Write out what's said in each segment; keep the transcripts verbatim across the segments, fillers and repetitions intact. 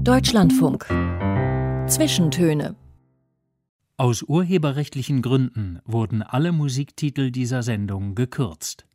Deutschlandfunk. Zwischentöne. Aus urheberrechtlichen Gründen wurden alle Musiktitel dieser Sendung gekürzt.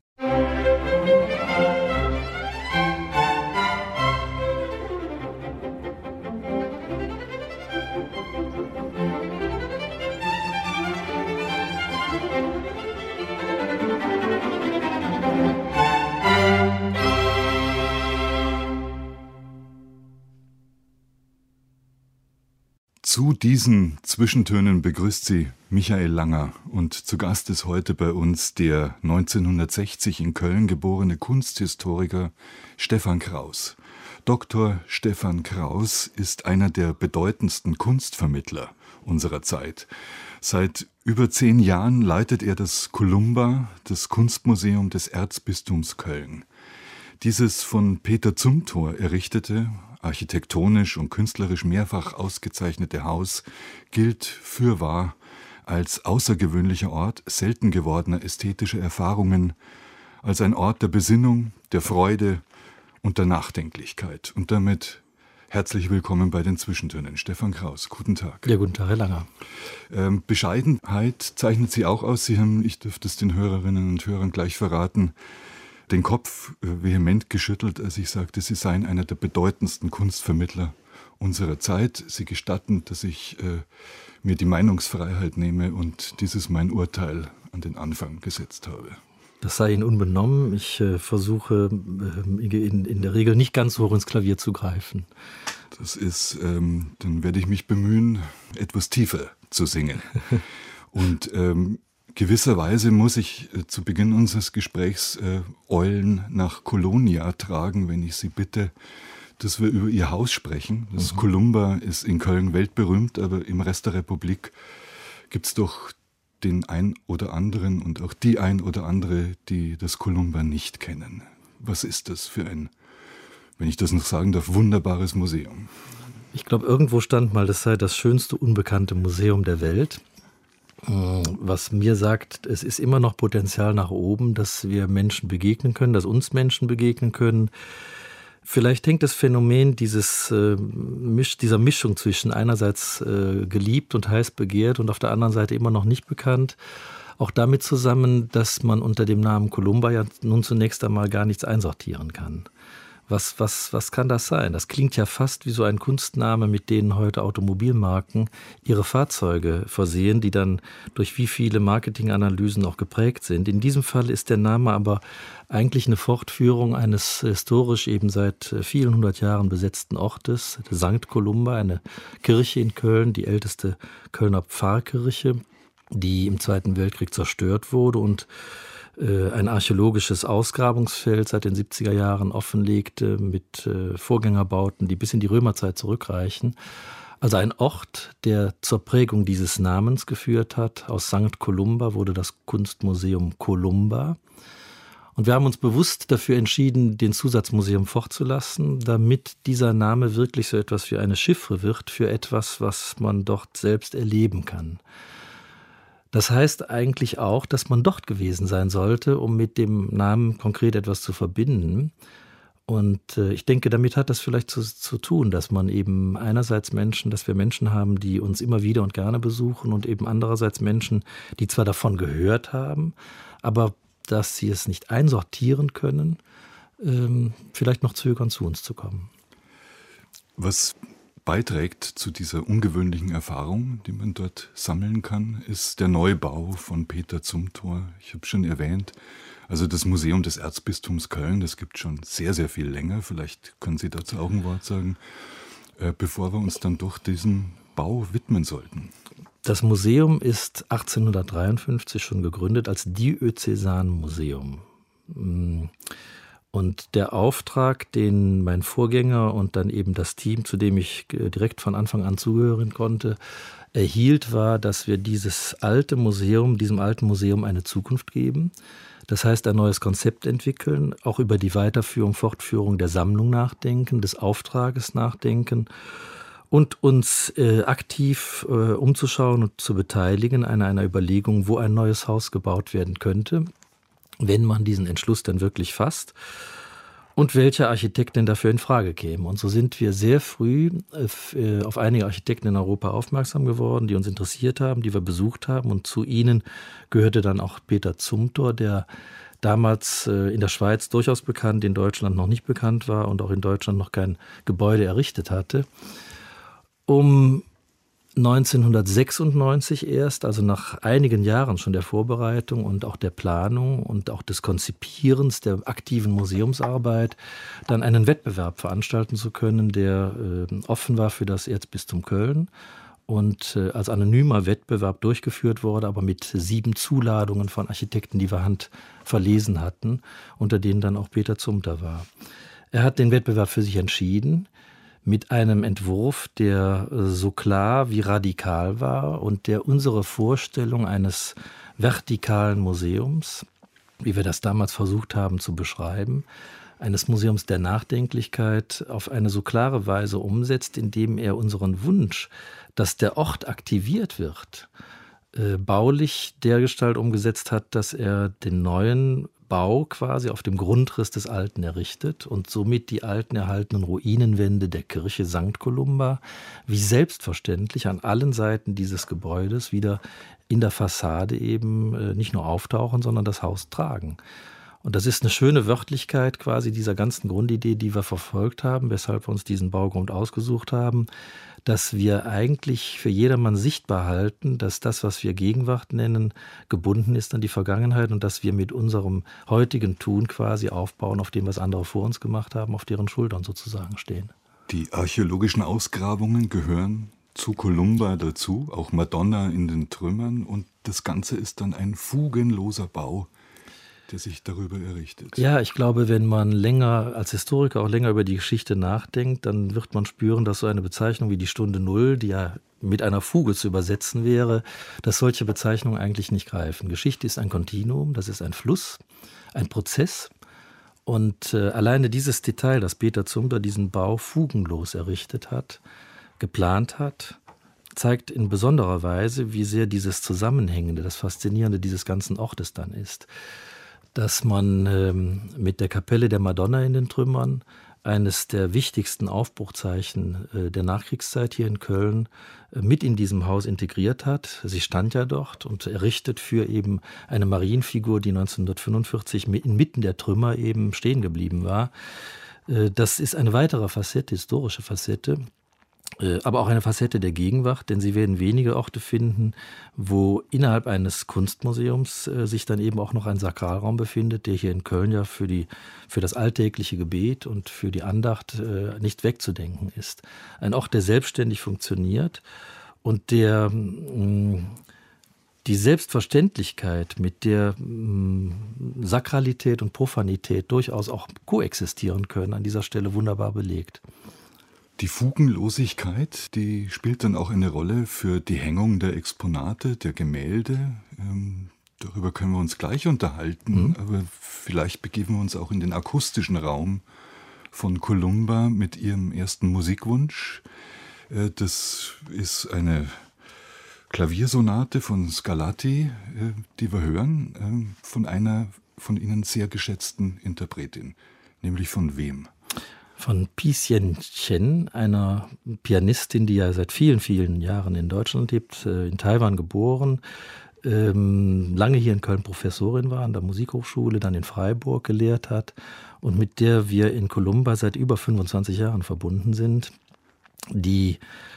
Zu diesen Zwischentönen begrüßt sie Michael Langer und zu Gast ist heute bei uns der neunzehnhundertsechzig in Köln geborene Kunsthistoriker Stefan Kraus. Doktor Stefan Kraus ist einer der bedeutendsten Kunstvermittler unserer Zeit. Seit über zehn Jahren leitet er das Columba, das Kunstmuseum des Erzbistums Köln. Dieses von Peter Zumthor errichtete, architektonisch und künstlerisch mehrfach ausgezeichnete Haus gilt fürwahr als außergewöhnlicher Ort selten gewordener ästhetischer Erfahrungen, als ein Ort der Besinnung, der Freude und der Nachdenklichkeit. Und damit herzlich willkommen bei den Zwischentönen. Stefan Kraus, guten Tag. Ja, guten Tag, Herr Langer. Ähm, Bescheidenheit zeichnet Sie auch aus. Sie haben, ich dürfte es den Hörerinnen und Hörern gleich verraten, den Kopf vehement geschüttelt, als ich sagte, Sie seien einer der bedeutendsten Kunstvermittler unserer Zeit. Sie gestatten, dass ich äh, mir die Meinungsfreiheit nehme und dieses mein Urteil an den Anfang gesetzt habe. Das sei Ihnen unbenommen. Ich äh, versuche äh, in, in der Regel nicht ganz so hoch ins Klavier zu greifen. Das ist, ähm, dann werde ich mich bemühen, etwas tiefer zu singen. Und ähm, gewisserweise muss ich äh, zu Beginn unseres Gesprächs äh, Eulen nach Kolonia tragen, wenn ich Sie bitte, dass wir über Ihr Haus sprechen. Das mhm. Columba ist in Köln weltberühmt, aber im Rest der Republik gibt es doch den ein oder anderen und auch die ein oder andere, die das Columba nicht kennen. Was ist das für ein, wenn ich das noch sagen darf, wunderbares Museum? Ich glaube, irgendwo stand mal, das sei das schönste unbekannte Museum der Welt. Was mir sagt, es ist immer noch Potenzial nach oben, dass wir Menschen begegnen können, dass uns Menschen begegnen können. Vielleicht hängt das Phänomen dieses, äh, Misch, dieser Mischung zwischen einerseits äh, geliebt und heiß begehrt und auf der anderen Seite immer noch nicht bekannt, auch damit zusammen, dass man unter dem Namen Columba ja nun zunächst einmal gar nichts einsortieren kann. Was, was, was kann das sein? Das klingt ja fast wie so ein Kunstname, mit denen heute Automobilmarken ihre Fahrzeuge versehen, die dann durch wie viele Marketinganalysen auch geprägt sind. In diesem Fall ist der Name aber eigentlich eine Fortführung eines historisch eben seit vielen hundert Jahren besetzten Ortes, Sankt Columba, eine Kirche in Köln, die älteste Kölner Pfarrkirche, die im Zweiten Weltkrieg zerstört wurde und ein archäologisches Ausgrabungsfeld seit den siebziger Jahren offenlegte mit Vorgängerbauten, die bis in die Römerzeit zurückreichen. Also ein Ort, der zur Prägung dieses Namens geführt hat. Aus Sankt Columba wurde das Kunstmuseum Columba. Und wir haben uns bewusst dafür entschieden, den Zusatz Museum fortzulassen, damit dieser Name wirklich so etwas wie eine Chiffre wird für etwas, was man dort selbst erleben kann. Das heißt eigentlich auch, dass man dort gewesen sein sollte, um mit dem Namen konkret etwas zu verbinden. Und äh, ich denke, damit hat das vielleicht zu, zu tun, dass man eben einerseits Menschen, dass wir Menschen haben, die uns immer wieder und gerne besuchen und eben andererseits Menschen, die zwar davon gehört haben, aber dass sie es nicht einsortieren können, ähm, vielleicht noch zögern, zu uns zu kommen. Was beiträgt zu dieser ungewöhnlichen Erfahrung, die man dort sammeln kann, ist der Neubau von Peter Zumthor. Ich habe schon erwähnt, also das Museum des Erzbistums Köln, das gibt schon sehr, sehr viel länger. Vielleicht können Sie dazu auch ein Wort sagen, äh, bevor wir uns dann doch diesem Bau widmen sollten. Das Museum ist achtzehnhundertdreiundfünfzig schon gegründet als Diözesanmuseum. Und der Auftrag, den mein Vorgänger und dann eben das Team, zu dem ich direkt von Anfang an zugehören konnte, erhielt, war, dass wir dieses alte Museum, diesem alten Museum eine Zukunft geben. Das heißt, ein neues Konzept entwickeln, auch über die Weiterführung, Fortführung der Sammlung nachdenken, des Auftrages nachdenken und uns äh, aktiv äh, umzuschauen und zu beteiligen an einer Überlegung, wo ein neues Haus gebaut werden könnte, wenn man diesen Entschluss dann wirklich fasst. und welcher Architekt denn dafür in Frage käme. Und so sind wir sehr früh äh, auf einige Architekten in Europa aufmerksam geworden, die uns interessiert haben, die wir besucht haben. Und zu ihnen gehörte dann auch Peter Zumthor, der damals äh, in der Schweiz durchaus bekannt, in Deutschland noch nicht bekannt war und auch in Deutschland noch kein Gebäude errichtet hatte. Um neunzehnhundertsechsundneunzig erst, also nach einigen Jahren schon der Vorbereitung und auch der Planung und auch des Konzipierens der aktiven Museumsarbeit, dann einen Wettbewerb veranstalten zu können, der äh, offen war für das Erzbistum Köln und äh, als anonymer Wettbewerb durchgeführt wurde, aber mit sieben Zuladungen von Architekten, die wir handverlesen hatten, unter denen dann auch Peter Zumthor war. Er hat den Wettbewerb für sich entschieden, mit einem Entwurf, der so klar wie radikal war und der unsere Vorstellung eines vertikalen Museums, wie wir das damals versucht haben zu beschreiben, eines Museums der Nachdenklichkeit auf eine so klare Weise umsetzt, indem er unseren Wunsch, dass der Ort aktiviert wird, äh, baulich dergestalt umgesetzt hat, dass er den neuen Bau quasi auf dem Grundriss des Alten errichtet und somit die alten erhaltenen Ruinenwände der Kirche Sankt Columba wie selbstverständlich an allen Seiten dieses Gebäudes wieder in der Fassade eben nicht nur auftauchen, sondern das Haus tragen. Und das ist eine schöne Wörtlichkeit quasi dieser ganzen Grundidee, die wir verfolgt haben, weshalb wir uns diesen Baugrund ausgesucht haben, dass wir eigentlich für jedermann sichtbar halten, dass das, was wir Gegenwart nennen, gebunden ist an die Vergangenheit und dass wir mit unserem heutigen Tun quasi aufbauen, auf dem, was andere vor uns gemacht haben, auf deren Schultern sozusagen stehen. Die archäologischen Ausgrabungen gehören zu Columba dazu, auch Madonna in den Trümmern, und das Ganze ist dann ein fugenloser Bau, der sich darüber errichtet. Ja, ich glaube, wenn man länger als Historiker auch länger über die Geschichte nachdenkt, dann wird man spüren, dass so eine Bezeichnung wie die Stunde Null, die ja mit einer Fuge zu übersetzen wäre, dass solche Bezeichnungen eigentlich nicht greifen. Geschichte ist ein Kontinuum, das ist ein Fluss, ein Prozess. Und äh, alleine dieses Detail, dass Peter Zumthor diesen Bau fugenlos errichtet hat, geplant hat, zeigt in besonderer Weise, wie sehr dieses Zusammenhängende, das Faszinierende dieses ganzen Ortes dann ist. Dass man ähm, mit der Kapelle der Madonna in den Trümmern eines der wichtigsten Aufbruchzeichen äh, der Nachkriegszeit hier in Köln äh, mit in diesem Haus integriert hat. Sie stand ja dort und errichtet für eben eine Marienfigur, die neunzehnhundertfünfundvierzig inmitten der Trümmer eben stehen geblieben war. Äh, das ist eine weitere Facette, historische Facette, aber auch eine Facette der Gegenwart, denn Sie werden wenige Orte finden, wo innerhalb eines Kunstmuseums äh, sich dann eben auch noch ein Sakralraum befindet, der hier in Köln ja für, die, für das alltägliche Gebet und für die Andacht äh, nicht wegzudenken ist. Ein Ort, der selbstständig funktioniert und der mh, die Selbstverständlichkeit, mit der mh, Sakralität und Profanität durchaus auch koexistieren können, an dieser Stelle wunderbar belegt. Die Fugenlosigkeit, die spielt dann auch eine Rolle für die Hängung der Exponate, der Gemälde. Ähm, darüber können wir uns gleich unterhalten, mhm. aber vielleicht begeben wir uns auch in den akustischen Raum von Columba mit ihrem ersten Musikwunsch. Äh, das ist eine Klaviersonate von Scarlatti, äh, die wir hören, äh, von einer von Ihnen sehr geschätzten Interpretin. Nämlich von wem? Von Pi Hsien Chen, einer Pianistin, die ja seit vielen, vielen Jahren in Deutschland lebt, in Taiwan geboren, ähm, lange hier in Köln Professorin war an der Musikhochschule, dann in Freiburg gelehrt hat und mit der wir in Columba seit über fünfundzwanzig Jahren verbunden sind, die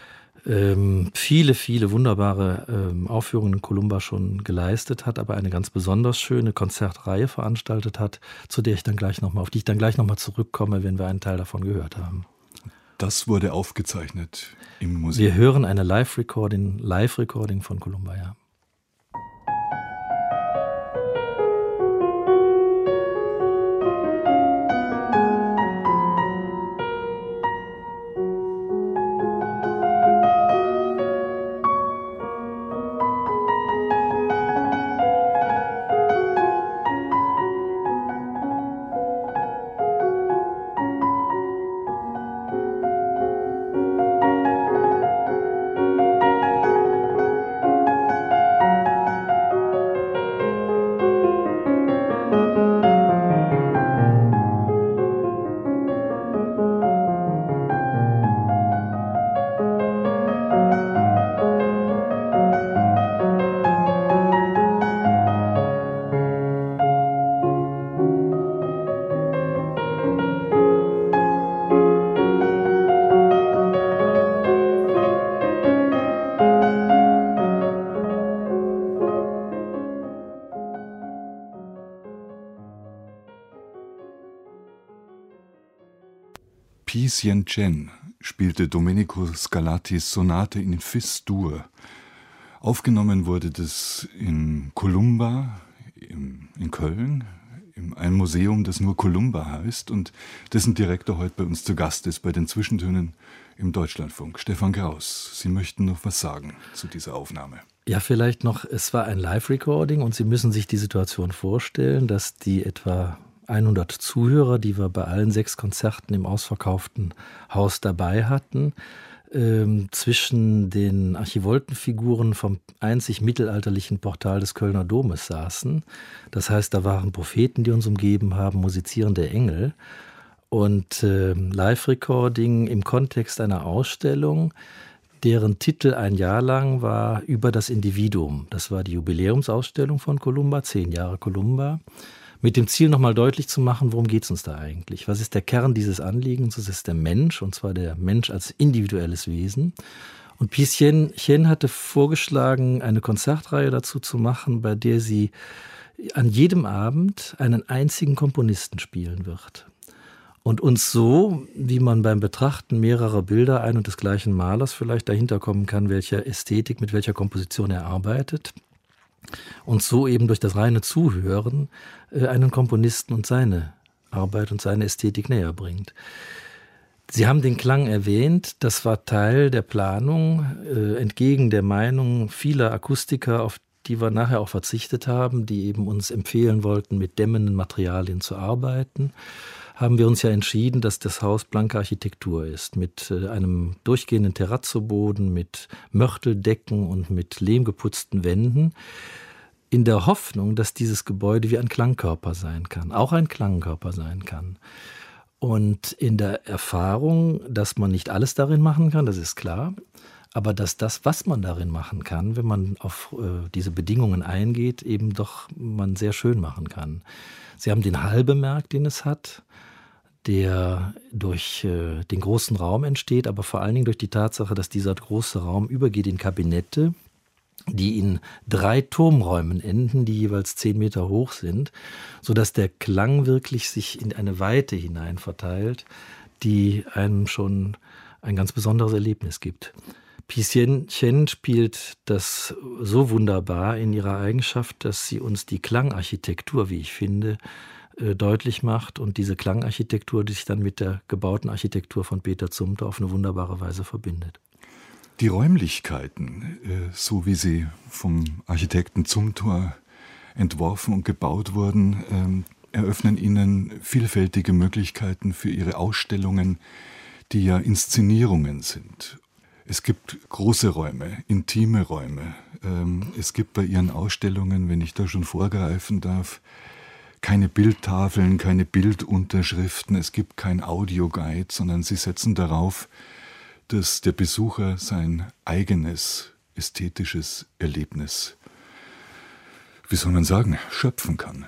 ähm, viele, viele wunderbare ähm, Aufführungen in Columba schon geleistet hat, aber eine ganz besonders schöne Konzertreihe veranstaltet hat, zu der ich dann gleich noch mal, auf die ich dann gleich nochmal zurückkomme, wenn wir einen Teil davon gehört haben. Das wurde aufgezeichnet im Museum. Wir hören eine Live-Recording, Live-Recording von Columba, ja. Picien Chen spielte Domenico Scarlattis Sonate in Fis-Dur. Aufgenommen wurde das in Columba in Köln, in einem Museum, das nur Columba heißt und dessen Direktor heute bei uns zu Gast ist bei den Zwischentönen im Deutschlandfunk. Stefan Kraus, Sie möchten noch was sagen zu dieser Aufnahme? Ja, vielleicht noch, es war ein Live-Recording und Sie müssen sich die Situation vorstellen, dass die etwa hundert Zuhörer, die wir bei allen sechs Konzerten im ausverkauften Haus dabei hatten, ähm, zwischen den Archivoltenfiguren vom einzig mittelalterlichen Portal des Kölner Domes saßen. Das heißt, da waren Propheten, die uns umgeben haben, musizierende Engel. Und äh, Live-Recording im Kontext einer Ausstellung, deren Titel ein Jahr lang war Über das Individuum. Das war die Jubiläumsausstellung von Columba, zehn Jahre Columba, mit dem Ziel nochmal deutlich zu machen, worum geht es uns da eigentlich? Was ist der Kern dieses Anliegens? Das ist der Mensch, und zwar der Mensch als individuelles Wesen. Und Picien Chen hatte vorgeschlagen, eine Konzertreihe dazu zu machen, bei der sie an jedem Abend einen einzigen Komponisten spielen wird. Und uns so, wie man beim Betrachten mehrerer Bilder ein und des gleichen Malers vielleicht dahinter kommen kann, welcher Ästhetik, mit welcher Komposition er arbeitet, und so eben durch das reine Zuhören äh, einen Komponisten und seine Arbeit und seine Ästhetik näher bringt. Sie haben den Klang erwähnt, das war Teil der Planung, äh, entgegen der Meinung vieler Akustiker, auf die wir nachher auch verzichtet haben, die eben uns empfehlen wollten, mit dämmenden Materialien zu arbeiten, haben wir uns ja entschieden, dass das Haus blanke Architektur ist, mit äh, einem durchgehenden Terrazzoboden, mit Mörteldecken und mit lehmgeputzten Wänden, in der Hoffnung, dass dieses Gebäude wie ein Klangkörper sein kann, auch ein Klangkörper sein kann. Und in der Erfahrung, dass man nicht alles darin machen kann, das ist klar, aber dass das, was man darin machen kann, wenn man auf äh, diese Bedingungen eingeht, eben doch man sehr schön machen kann. Sie haben den Hall bemerkt, den es hat, der durch äh, den großen Raum entsteht, aber vor allen Dingen durch die Tatsache, dass dieser große Raum übergeht in Kabinette, die in drei Turmräumen enden, die jeweils zehn Meter hoch sind, sodass der Klang wirklich sich in eine Weite hinein verteilt, die einem schon ein ganz besonderes Erlebnis gibt. Picien Chen spielt das so wunderbar in ihrer Eigenschaft, dass sie uns die Klangarchitektur, wie ich finde, deutlich macht und diese Klangarchitektur, die sich dann mit der gebauten Architektur von Peter Zumthor auf eine wunderbare Weise verbindet. Die Räumlichkeiten, so wie sie vom Architekten Zumthor entworfen und gebaut wurden, eröffnen Ihnen vielfältige Möglichkeiten für Ihre Ausstellungen, die ja Inszenierungen sind. Es gibt große Räume, intime Räume. Es gibt bei Ihren Ausstellungen, wenn ich da schon vorgreifen darf, keine Bildtafeln, keine Bildunterschriften, es gibt kein Audioguide, sondern Sie setzen darauf, dass der Besucher sein eigenes ästhetisches Erlebnis, wie soll man sagen, schöpfen kann.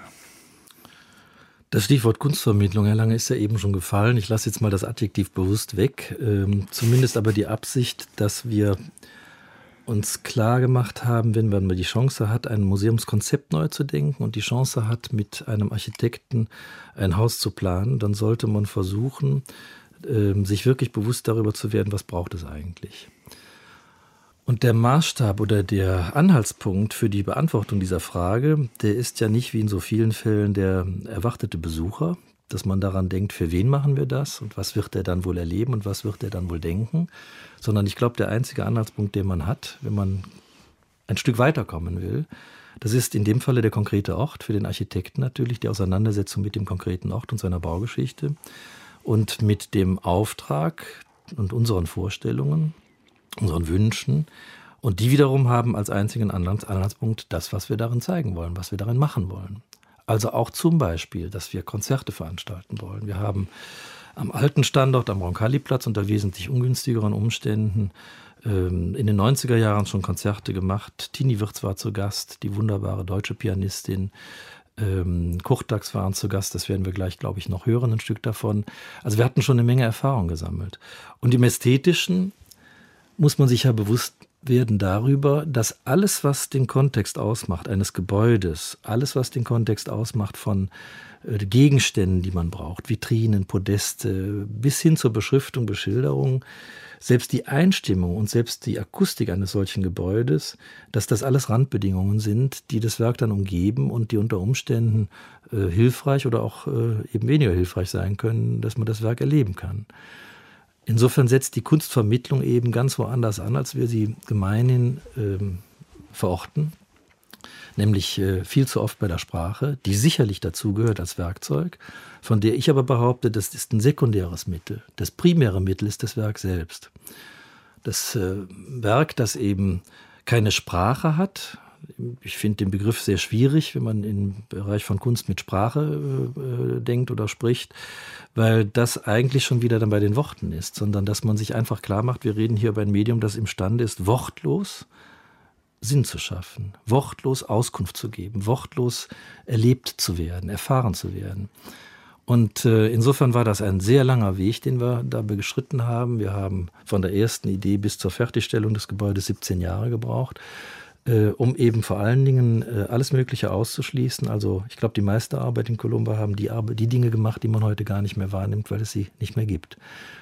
Das Stichwort Kunstvermittlung, Herr Lange, ist ja eben schon gefallen. Ich lasse jetzt mal das Adjektiv bewusst weg. Ähm, zumindest aber die Absicht, dass wir uns klar gemacht haben, wenn man die Chance hat, ein Museumskonzept neu zu denken und die Chance hat, mit einem Architekten ein Haus zu planen, dann sollte man versuchen, sich wirklich bewusst darüber zu werden, was braucht es eigentlich. Und der Maßstab oder der Anhaltspunkt für die Beantwortung dieser Frage, der ist ja nicht wie in so vielen Fällen der erwartete Besucher, dass man daran denkt, für wen machen wir das und was wird er dann wohl erleben und was wird er dann wohl denken, sondern ich glaube, der einzige Anhaltspunkt, den man hat, wenn man ein Stück weiterkommen will, das ist in dem Falle der konkrete Ort, für den Architekten natürlich, die Auseinandersetzung mit dem konkreten Ort und seiner Baugeschichte und mit dem Auftrag und unseren Vorstellungen, unseren Wünschen. Und die wiederum haben als einzigen Anhaltspunkt das, was wir darin zeigen wollen, was wir darin machen wollen. Also auch zum Beispiel, dass wir Konzerte veranstalten wollen. Wir haben am alten Standort am Roncalli-Platz unter wesentlich ungünstigeren Umständen ähm, in den neunziger Jahren schon Konzerte gemacht. Tini Wirtz war zu Gast, die wunderbare deutsche Pianistin. Ähm, Kurtax waren zu Gast, das werden wir gleich, glaube ich, noch hören, ein Stück davon. Also wir hatten schon eine Menge Erfahrung gesammelt. Und im Ästhetischen muss man sich ja bewusst werden darüber, dass alles, was den Kontext ausmacht eines Gebäudes, alles, was den Kontext ausmacht von äh, Gegenständen, die man braucht, Vitrinen, Podeste, bis hin zur Beschriftung, Beschilderung, selbst die Einstimmung und selbst die Akustik eines solchen Gebäudes, dass das alles Randbedingungen sind, die das Werk dann umgeben und die unter Umständen äh, hilfreich oder auch äh, eben weniger hilfreich sein können, dass man das Werk erleben kann. Insofern setzt die Kunstvermittlung eben ganz woanders an, als wir sie gemeinhin ähm, verorten, nämlich äh, viel zu oft bei der Sprache, die sicherlich dazugehört als Werkzeug, von der ich aber behaupte, das ist ein sekundäres Mittel. Das primäre Mittel ist das Werk selbst. Das äh, Werk, das eben keine Sprache hat, ich finde den Begriff sehr schwierig, wenn man im Bereich von Kunst mit Sprache äh, denkt oder spricht, weil das eigentlich schon wieder dann bei den Worten ist, sondern dass man sich einfach klar macht, wir reden hier über ein Medium, das imstande ist, wortlos Sinn zu schaffen, wortlos Auskunft zu geben, wortlos erlebt zu werden, erfahren zu werden. Und äh, insofern war das ein sehr langer Weg, den wir da beschritten haben. Wir haben von der ersten Idee bis zur Fertigstellung des Gebäudes siebzehn Jahre gebraucht, äh, um eben vor allen Dingen äh, alles Mögliche auszuschließen. Also ich glaube, die meiste Arbeit in Columba haben die, Arbeit, die Dinge gemacht, die man heute gar nicht mehr wahrnimmt, weil es sie nicht mehr gibt.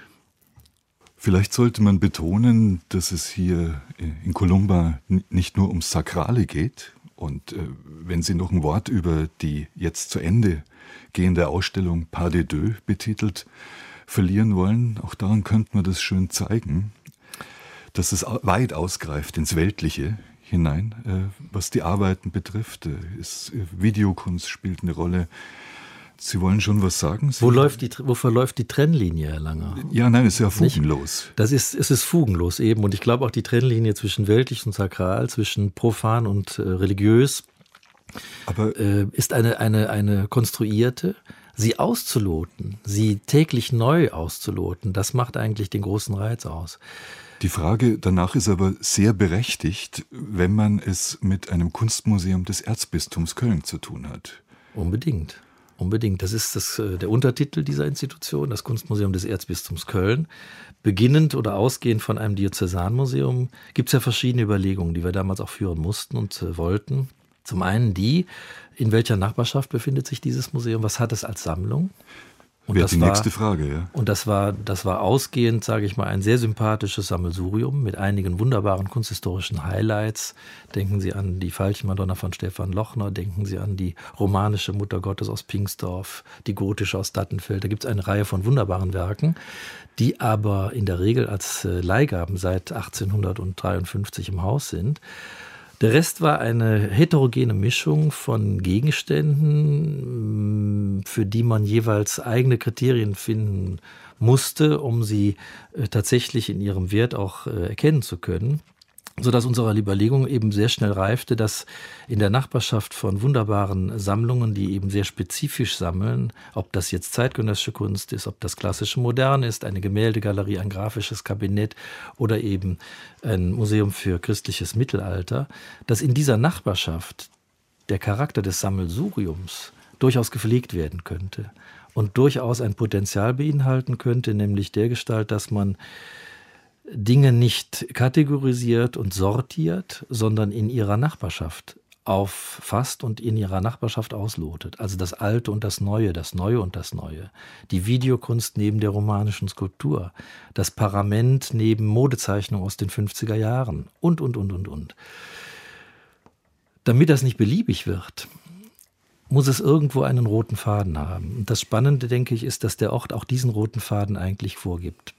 Vielleicht sollte man betonen, dass es hier in Columba nicht nur ums Sakrale geht. Und äh, wenn Sie noch ein Wort über die jetzt zu Ende gehende Ausstellung Pas de Deux betitelt verlieren wollen, auch daran könnte man das schön zeigen, dass es weit ausgreift ins Weltliche hinein, äh, was die Arbeiten betrifft. Äh, ist, äh, Videokunst spielt eine Rolle. Sie wollen schon was sagen? Sie Wo, läuft die, wo verläuft die Trennlinie, Herr Langer? Ja, nein, es ist ja fugenlos. Das ist, es ist fugenlos eben. Und ich glaube auch die Trennlinie zwischen weltlich und sakral, zwischen profan und äh, religiös, aber äh, ist eine, eine, eine konstruierte. Sie auszuloten, sie täglich neu auszuloten, das macht eigentlich den großen Reiz aus. Die Frage danach ist aber sehr berechtigt, wenn man es mit einem Kunstmuseum des Erzbistums Köln zu tun hat. Unbedingt. Unbedingt. Das ist das, der Untertitel dieser Institution, das Kunstmuseum des Erzbistums Köln. Beginnend oder ausgehend von einem Diözesanmuseum gibt es ja verschiedene Überlegungen, die wir damals auch führen mussten und äh, wollten. Zum einen die, in welcher Nachbarschaft befindet sich dieses Museum, was hat es als Sammlung? Und Wäre das die war, nächste Frage, ja. Und das war, das war ausgehend, sage ich mal, ein sehr sympathisches Sammelsurium mit einigen wunderbaren kunsthistorischen Highlights. Denken Sie an die Veilchenmadonna von Stefan Lochner, denken Sie an die romanische Mutter Gottes aus Pingsdorf, die gotische aus Dattenfeld. Da gibt es eine Reihe von wunderbaren Werken, die aber in der Regel als Leihgaben seit achtzehnhundertdreiundfünfzig im Haus sind. Der Rest war eine heterogene Mischung von Gegenständen, für die man jeweils eigene Kriterien finden musste, um sie tatsächlich in ihrem Wert auch erkennen zu können. Sodass unsere Überlegung eben sehr schnell reifte, dass in der Nachbarschaft von wunderbaren Sammlungen, die eben sehr spezifisch sammeln, ob das jetzt zeitgenössische Kunst ist, ob das klassische Moderne ist, eine Gemäldegalerie, ein grafisches Kabinett oder eben ein Museum für christliches Mittelalter, dass in dieser Nachbarschaft der Charakter des Sammelsuriums durchaus gepflegt werden könnte und durchaus ein Potenzial beinhalten könnte, nämlich dergestalt, dass man Dinge nicht kategorisiert und sortiert, sondern in ihrer Nachbarschaft auffasst und in ihrer Nachbarschaft auslotet. Also das Alte und das Neue, das Neue und das Neue. Die Videokunst neben der romanischen Skulptur, das Parament neben Modezeichnung aus den fünfziger Jahren und, und, und, und, und. Damit das nicht beliebig wird, muss es irgendwo einen roten Faden haben. Und das Spannende, denke ich, ist, dass der Ort auch diesen roten Faden eigentlich vorgibt.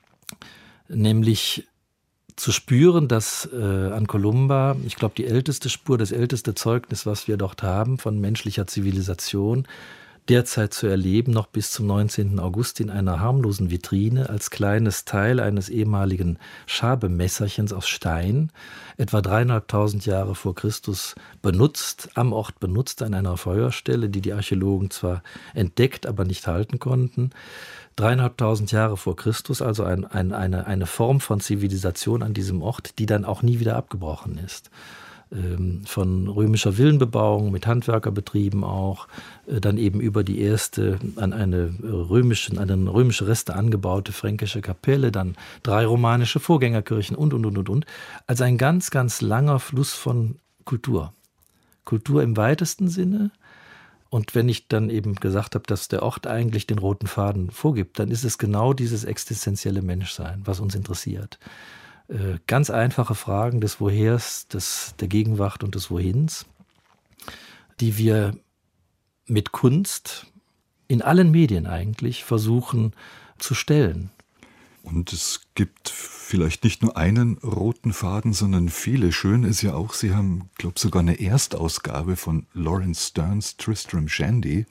Nämlich zu spüren, dass äh, an Columba, ich glaube, die älteste Spur, das älteste Zeugnis, was wir dort haben von menschlicher Zivilisation, derzeit zu erleben, noch bis zum neunzehnten August in einer harmlosen Vitrine als kleines Teil eines ehemaligen Schabemesserchens aus Stein, etwa dreieinhalbtausend Jahre vor Christus benutzt, am Ort benutzt, an einer Feuerstelle, die die Archäologen zwar entdeckt, aber nicht halten konnten. Dreieinhalbtausend Jahre vor Christus, also ein, ein, eine, eine Form von Zivilisation an diesem Ort, die dann auch nie wieder abgebrochen ist. von römischer Villenbebauung mit Handwerkerbetrieben auch, dann eben über die erste an eine römische, an eine römische Reste angebaute fränkische Kapelle, dann drei romanische Vorgängerkirchen und, und, und, und, und. Also ein ganz, ganz langer Fluss von Kultur. Kultur im weitesten Sinne. Und wenn ich dann eben gesagt habe, dass der Ort eigentlich den roten Faden vorgibt, dann ist es genau dieses existenzielle Menschsein, was uns interessiert. Ganz einfache Fragen des Wohers, des, der Gegenwart und des Wohins, die wir mit Kunst in allen Medien eigentlich versuchen zu stellen. Und es gibt vielleicht nicht nur einen roten Faden, sondern viele. Schön ist ja auch, Sie haben, glaube ich, sogar eine Erstausgabe von Lawrence Sterns Tristram Shandy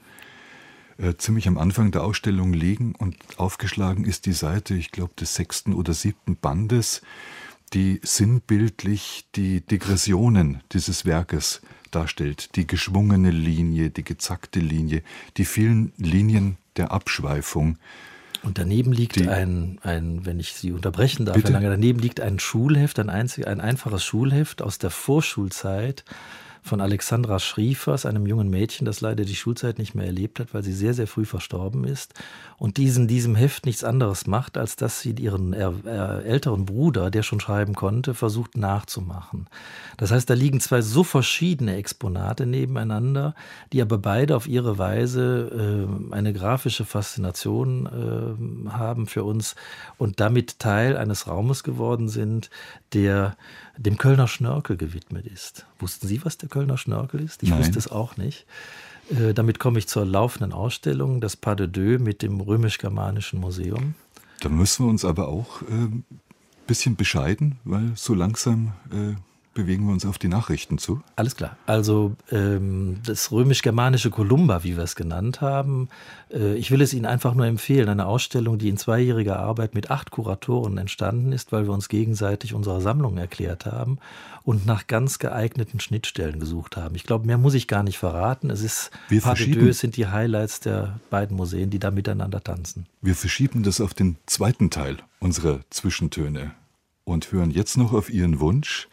äh, ziemlich am Anfang der Ausstellung liegen und aufgeschlagen ist die Seite, ich glaube, des sechsten oder siebten Bandes, die sinnbildlich die Digressionen dieses Werkes darstellt. Die geschwungene Linie, die gezackte Linie, die vielen Linien der Abschweifung. Und daneben liegt die, ein, ein, wenn ich Sie unterbrechen darf, bitte? Herr Lange, daneben liegt ein Schulheft, ein, einzig, ein einfaches Schulheft aus der Vorschulzeit von Alexandra Schriefers, einem jungen Mädchen, das leider die Schulzeit nicht mehr erlebt hat, weil sie sehr, sehr früh verstorben ist und diesen diesem Heft nichts anderes macht, als dass sie ihren äh, äh, älteren Bruder, der schon schreiben konnte, versucht nachzumachen. Das heißt, da liegen zwei so verschiedene Exponate nebeneinander, die aber beide auf ihre Weise äh, eine grafische Faszination äh, haben für uns und damit Teil eines Raumes geworden sind, der dem Kölner Schnörkel gewidmet ist. Wussten Sie, was der Kölner Schnörkel ist? Ich Nein. wusste es auch nicht. Äh, damit komme ich zur laufenden Ausstellung, das Pas de Deux mit dem Römisch-Germanischen Museum. Da müssen wir uns aber auch ein äh, bisschen bescheiden, weil so langsam äh, bewegen wir uns auf die Nachrichten zu. Alles klar. Also ähm, das römisch-germanische Columba, wie wir es genannt haben, äh, ich will es Ihnen einfach nur empfehlen, eine Ausstellung, die in zweijähriger Arbeit mit acht Kuratoren entstanden ist, weil wir uns gegenseitig unsere Sammlung erklärt haben und nach ganz geeigneten Schnittstellen gesucht haben. Ich glaube, mehr muss ich gar nicht verraten. Es ist Pas de Deux sind die Highlights der beiden Museen, die da miteinander tanzen. Wir verschieben das auf den zweiten Teil unserer Zwischentöne und hören jetzt noch auf Ihren Wunsch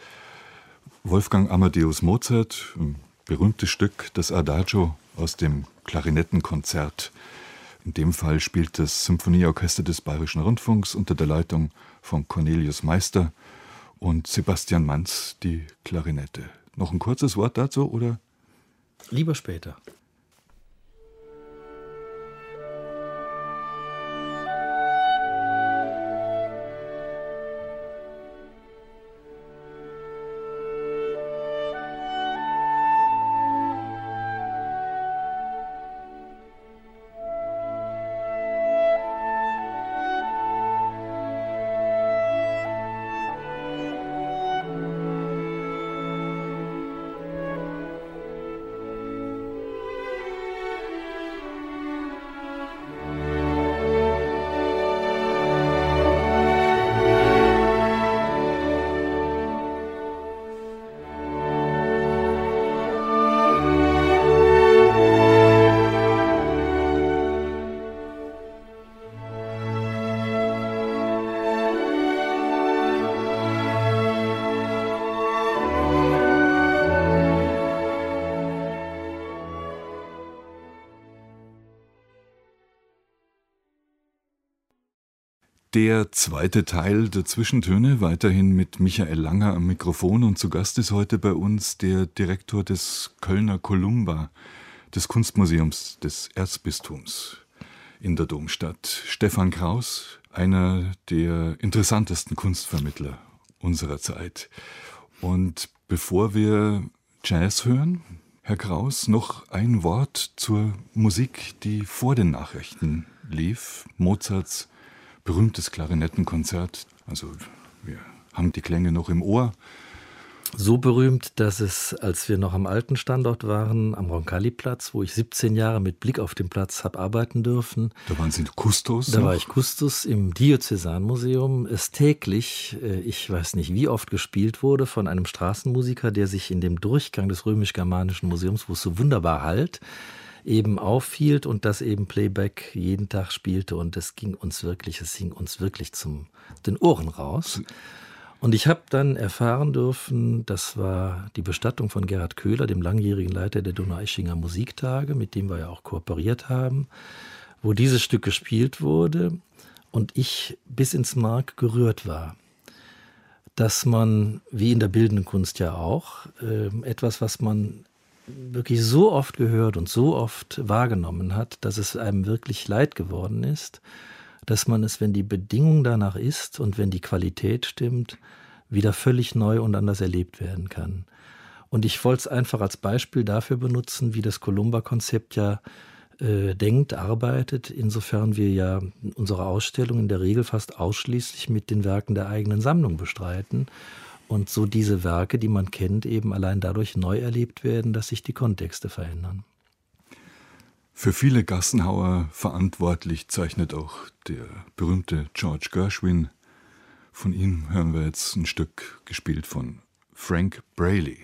Wolfgang Amadeus Mozart, ein berühmtes Stück, das Adagio aus dem Klarinettenkonzert. In dem Fall spielt das Symphonieorchester des Bayerischen Rundfunks unter der Leitung von Cornelius Meister und Sebastian Manz die Klarinette. Noch ein kurzes Wort dazu, oder? Lieber später. Der zweite Teil der Zwischentöne, weiterhin mit Michael Langer am Mikrofon, und zu Gast ist heute bei uns der Direktor des Kölner Columba, des Kunstmuseums des Erzbistums in der Domstadt, Stefan Kraus, einer der interessantesten Kunstvermittler unserer Zeit. Und bevor wir Jazz hören, Herr Kraus, noch ein Wort zur Musik, die vor den Nachrichten lief, Mozarts berühmtes Klarinettenkonzert. Also wir haben die Klänge noch im Ohr. So berühmt, dass es, als wir noch am alten Standort waren, am Roncalli-Platz, wo ich siebzehn Jahre mit Blick auf den Platz habe arbeiten dürfen. Da waren Sie Kustos? Da noch? war ich Kustos im Diözesanmuseum. Es täglich, ich weiß nicht wie oft, gespielt wurde von einem Straßenmusiker, der sich in dem Durchgang des römisch-germanischen Museums, wo es so wunderbar hallt, eben aufhielt und das eben Playback jeden Tag spielte, und es ging uns wirklich, es ging uns wirklich zum den Ohren raus. Und ich habe dann erfahren dürfen, das war die Bestattung von Gerhard Köhler, dem langjährigen Leiter der Donaueschinger Musiktage, mit dem wir ja auch kooperiert haben, wo dieses Stück gespielt wurde und ich bis ins Mark gerührt war. Dass man, wie in der bildenden Kunst ja auch, äh, etwas, was man wirklich so oft gehört und so oft wahrgenommen hat, dass es einem wirklich leid geworden ist, dass man es, wenn die Bedingung danach ist und wenn die Qualität stimmt, wieder völlig neu und anders erlebt werden kann. Und ich wollte es einfach als Beispiel dafür benutzen, wie das Columba-Konzept ja äh, denkt, arbeitet, insofern wir ja unsere Ausstellung in der Regel fast ausschließlich mit den Werken der eigenen Sammlung bestreiten und so diese Werke, die man kennt, eben allein dadurch neu erlebt werden, dass sich die Kontexte verändern. Für viele Gassenhauer verantwortlich zeichnet auch der berühmte George Gershwin. Von ihm hören wir jetzt ein Stück gespielt von Frank Braley.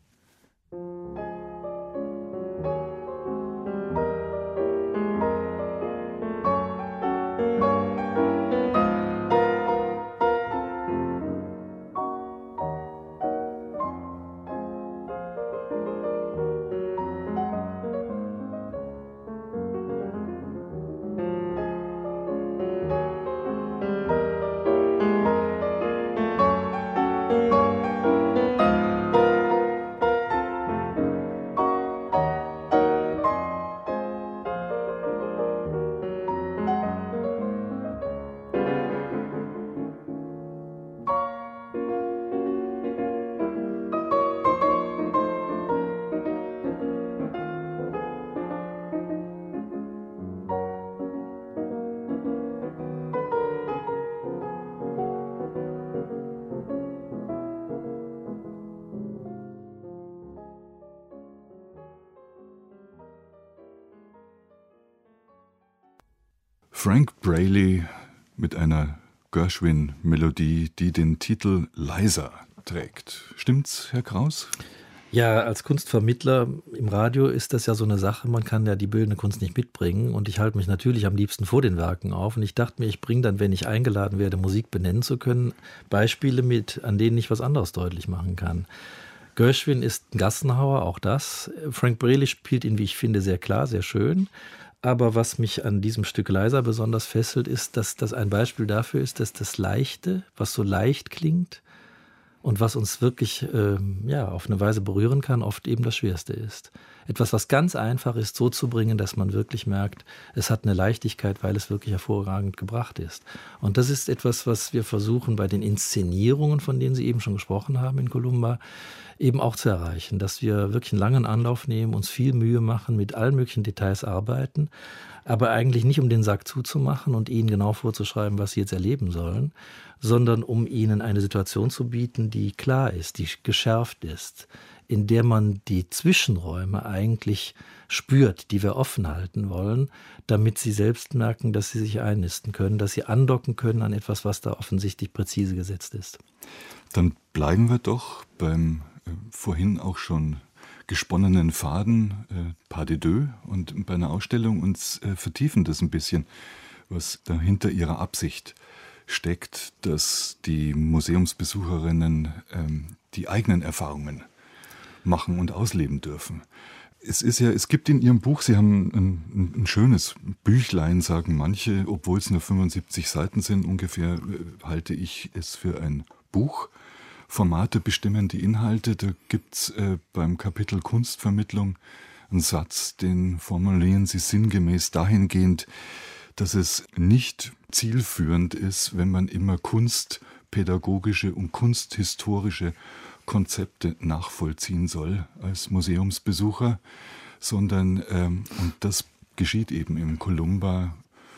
Frank Braley mit einer Gershwin-Melodie, die den Titel Liza trägt. Stimmt's, Herr Kraus? Ja, als Kunstvermittler im Radio ist das ja so eine Sache, man kann ja die bildende Kunst nicht mitbringen und ich halte mich natürlich am liebsten vor den Werken auf und ich dachte mir, ich bringe dann, wenn ich eingeladen werde, Musik benennen zu können, Beispiele mit, an denen ich was anderes deutlich machen kann. Gershwin ist ein Gassenhauer, auch das. Frank Braley spielt ihn, wie ich finde, sehr klar, sehr schön. Aber was mich an diesem Stück Liza besonders fesselt, ist, dass das ein Beispiel dafür ist, dass das Leichte, was so leicht klingt und was uns wirklich ähm, ja, auf eine Weise berühren kann, oft eben das Schwerste ist. Etwas, was ganz einfach ist, so zu bringen, dass man wirklich merkt, es hat eine Leichtigkeit, weil es wirklich hervorragend gebracht ist. Und das ist etwas, was wir versuchen bei den Inszenierungen, von denen Sie eben schon gesprochen haben in Columba, eben auch zu erreichen, dass wir wirklich einen langen Anlauf nehmen, uns viel Mühe machen, mit allen möglichen Details arbeiten, aber eigentlich nicht, um den Sack zuzumachen und ihnen genau vorzuschreiben, was sie jetzt erleben sollen, sondern um ihnen eine Situation zu bieten, die klar ist, die geschärft ist, in der man die Zwischenräume eigentlich spürt, die wir offen halten wollen, damit sie selbst merken, dass sie sich einnisten können, dass sie andocken können an etwas, was da offensichtlich präzise gesetzt ist. Dann bleiben wir doch beim äh, vorhin auch schon gesponnenen Faden äh, Pas de deux und bei einer Ausstellung uns äh, vertiefen das ein bisschen, was dahinter ihrer Absicht steckt, dass die Museumsbesucherinnen ähm, die eigenen Erfahrungen machen und ausleben dürfen. Es ist ja, es gibt in Ihrem Buch, Sie haben ein, ein schönes Büchlein, sagen manche, obwohl es nur fünfundsiebzig Seiten sind, ungefähr äh, halte ich es für ein Buch. Formate bestimmen die Inhalte. Da gibt es äh, beim Kapitel Kunstvermittlung einen Satz, den formulieren Sie sinngemäß dahingehend, dass es nicht zielführend ist, wenn man immer kunstpädagogische und kunsthistorische Konzepte nachvollziehen soll als Museumsbesucher, sondern, ähm, und das geschieht eben im Columba,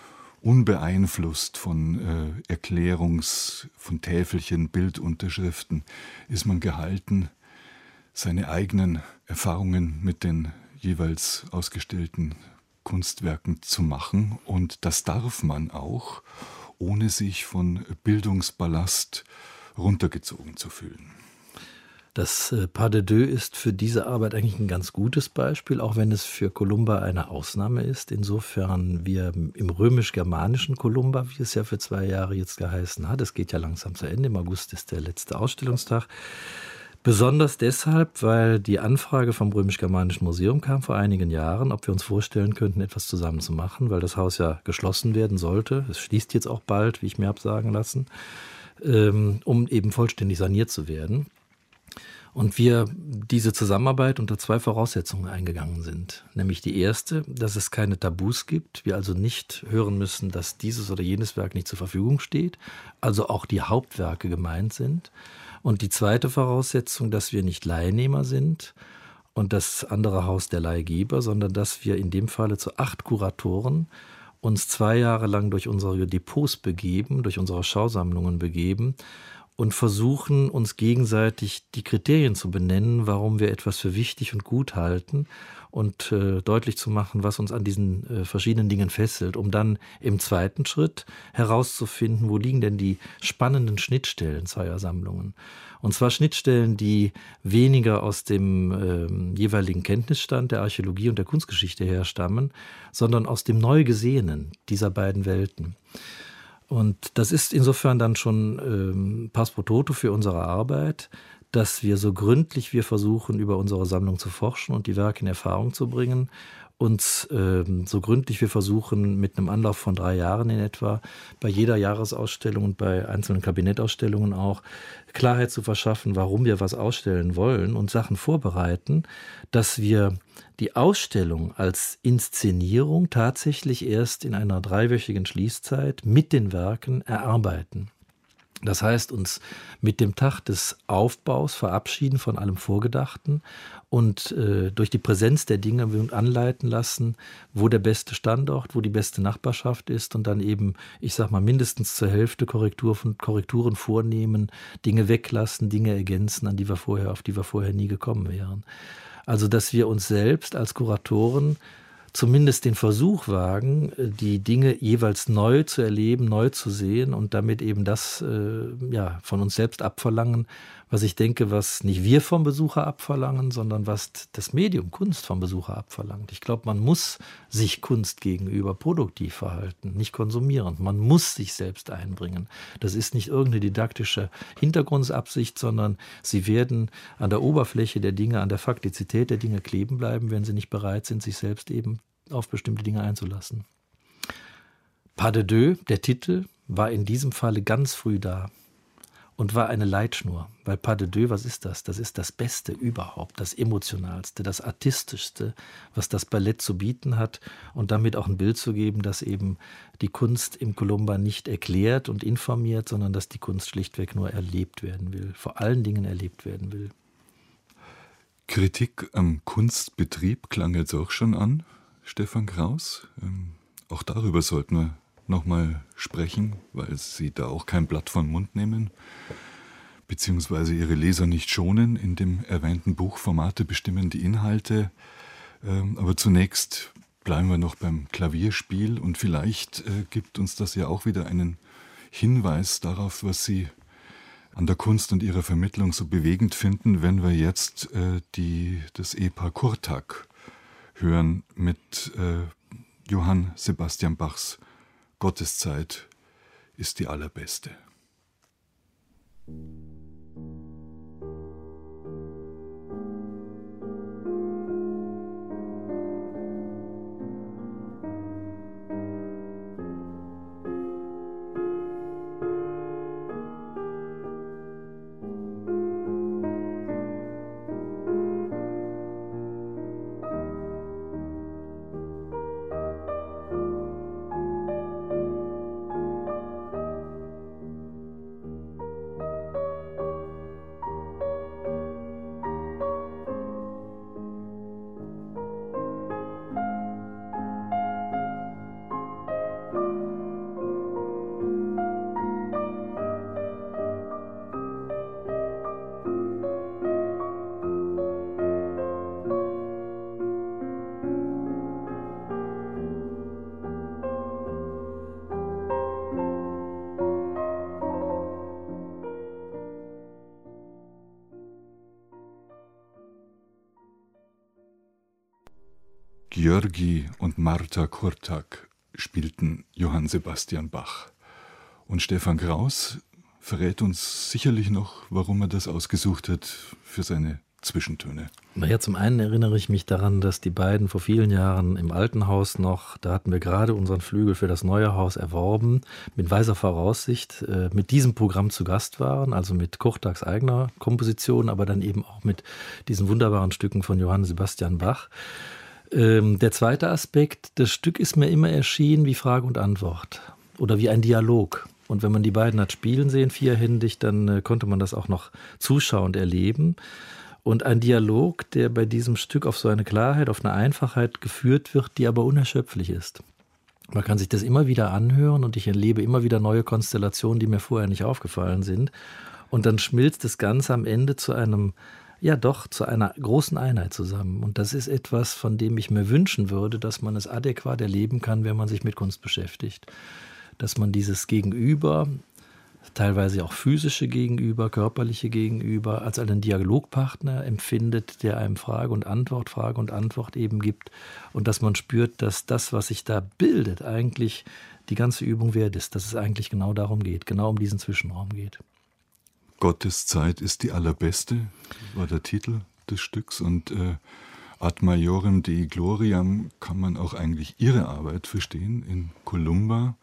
unbeeinflusst von äh, Erklärungs-, von Täfelchen, Bildunterschriften, ist man gehalten, seine eigenen Erfahrungen mit den jeweils ausgestellten Kunstwerken zu machen. Und das darf man auch, ohne sich von Bildungsballast runtergezogen zu fühlen. Das äh, Pas de Deux ist für diese Arbeit eigentlich ein ganz gutes Beispiel, auch wenn es für Columba eine Ausnahme ist. Insofern wir im römisch-germanischen Columba, wie es ja für zwei Jahre jetzt geheißen hat, es geht ja langsam zu Ende, im August ist der letzte Ausstellungstag, besonders deshalb, weil die Anfrage vom Römisch-Germanischen Museum kam vor einigen Jahren, ob wir uns vorstellen könnten, etwas zusammen zu machen, weil das Haus ja geschlossen werden sollte. Es schließt jetzt auch bald, wie ich mir habe sagen lassen, ähm, um eben vollständig saniert zu werden. Und wir diese Zusammenarbeit unter zwei Voraussetzungen eingegangen sind. Nämlich die erste, dass es keine Tabus gibt. Wir also nicht hören müssen, dass dieses oder jenes Werk nicht zur Verfügung steht. Also auch die Hauptwerke gemeint sind. Und die zweite Voraussetzung, dass wir nicht Leihnehmer sind und das andere Haus der Leihgeber, sondern dass wir in dem Falle zu acht Kuratoren uns zwei Jahre lang durch unsere Depots begeben, durch unsere Schausammlungen begeben und versuchen, uns gegenseitig die Kriterien zu benennen, warum wir etwas für wichtig und gut halten und äh, deutlich zu machen, was uns an diesen äh, verschiedenen Dingen fesselt, um dann im zweiten Schritt herauszufinden, wo liegen denn die spannenden Schnittstellen zweier Sammlungen. Und zwar Schnittstellen, die weniger aus dem äh, jeweiligen Kenntnisstand der Archäologie und der Kunstgeschichte herstammen, sondern aus dem Neugesehenen dieser beiden Welten. Und das ist insofern dann schon ähm, Pass pro Toto für unsere Arbeit, dass wir so gründlich wir versuchen, über unsere Sammlung zu forschen und die Werke in Erfahrung zu bringen, uns ähm, so gründlich wir versuchen, mit einem Anlauf von drei Jahren in etwa, bei jeder Jahresausstellung und bei einzelnen Kabinettausstellungen auch, Klarheit zu verschaffen, warum wir was ausstellen wollen und Sachen vorbereiten, dass wir die Ausstellung als Inszenierung tatsächlich erst in einer dreiwöchigen Schließzeit mit den Werken erarbeiten. Das heißt, uns mit dem Tag des Aufbaus verabschieden von allem Vorgedachten und äh, durch die Präsenz der Dinge anleiten lassen, wo der beste Standort, wo die beste Nachbarschaft ist und dann eben, ich sag mal, mindestens zur Hälfte Korrektur von, Korrekturen vornehmen, Dinge weglassen, Dinge ergänzen, an die wir vorher, auf die wir vorher nie gekommen wären. Also, dass wir uns selbst als Kuratoren zumindest den Versuch wagen, die Dinge jeweils neu zu erleben, neu zu sehen und damit eben das äh, ja, von uns selbst abverlangen, was ich denke, was nicht wir vom Besucher abverlangen, sondern was das Medium Kunst vom Besucher abverlangt. Ich glaube, man muss sich Kunst gegenüber produktiv verhalten, nicht konsumierend. Man muss sich selbst einbringen. Das ist nicht irgendeine didaktische Hintergrundsabsicht, sondern sie werden an der Oberfläche der Dinge, an der Faktizität der Dinge kleben bleiben, wenn sie nicht bereit sind, sich selbst eben auf bestimmte Dinge einzulassen. Pas de Deux, der Titel, war in diesem Falle ganz früh da und war eine Leitschnur. Weil Pas de Deux, was ist das? Das ist das Beste überhaupt, das Emotionalste, das Artistischste, was das Ballett zu bieten hat und damit auch ein Bild zu geben, dass eben die Kunst im Columba nicht erklärt und informiert, sondern dass die Kunst schlichtweg nur erlebt werden will, vor allen Dingen erlebt werden will. Kritik am Kunstbetrieb klang jetzt auch schon an, Stefan Kraus. Ähm, auch darüber sollten wir nochmal sprechen, weil Sie da auch kein Blatt vom Mund nehmen, beziehungsweise Ihre Leser nicht schonen. In dem erwähnten Buch Formate bestimmen die Inhalte. Ähm, aber zunächst bleiben wir noch beim Klavierspiel und vielleicht äh, gibt uns das ja auch wieder einen Hinweis darauf, was Sie an der Kunst und ihrer Vermittlung so bewegend finden, wenn wir jetzt äh, die, das Ehepaar Kurtak hören mit äh, Johann Sebastian Bachs Gotteszeit ist die allerbeste. György und Marta Kurtak spielten Johann Sebastian Bach. Und Stefan Kraus verrät uns sicherlich noch, warum er das ausgesucht hat für seine Zwischentöne. Naja, zum einen erinnere ich mich daran, dass die beiden vor vielen Jahren im alten Haus noch, da hatten wir gerade unseren Flügel für das neue Haus erworben, mit weiser Voraussicht äh, mit diesem Programm zu Gast waren, also mit Kurtaks eigener Komposition, aber dann eben auch mit diesen wunderbaren Stücken von Johann Sebastian Bach. Ähm, der zweite Aspekt, das Stück ist mir immer erschienen wie Frage und Antwort oder wie ein Dialog. Und wenn man die beiden hat spielen sehen, vierhändig, dann äh, konnte man das auch noch zuschauend erleben. Und ein Dialog, der bei diesem Stück auf so eine Klarheit, auf eine Einfachheit geführt wird, die aber unerschöpflich ist. Man kann sich das immer wieder anhören und ich erlebe immer wieder neue Konstellationen, die mir vorher nicht aufgefallen sind. Und dann schmilzt das Ganze am Ende zu einem, ja doch, zu einer großen Einheit zusammen. Und das ist etwas, von dem ich mir wünschen würde, dass man es adäquat erleben kann, wenn man sich mit Kunst beschäftigt. Dass man dieses Gegenüber, teilweise auch physische Gegenüber, körperliche Gegenüber, als einen Dialogpartner empfindet, der einem Frage und Antwort, Frage und Antwort eben gibt. Und dass man spürt, dass das, was sich da bildet, eigentlich die ganze Übung wert ist. Dass es eigentlich genau darum geht, genau um diesen Zwischenraum geht. Gottes Zeit ist die allerbeste, war der Titel des Stücks. Und äh, Ad Maiorem Dei Gloriam kann man auch eigentlich Ihre Arbeit verstehen in Columba.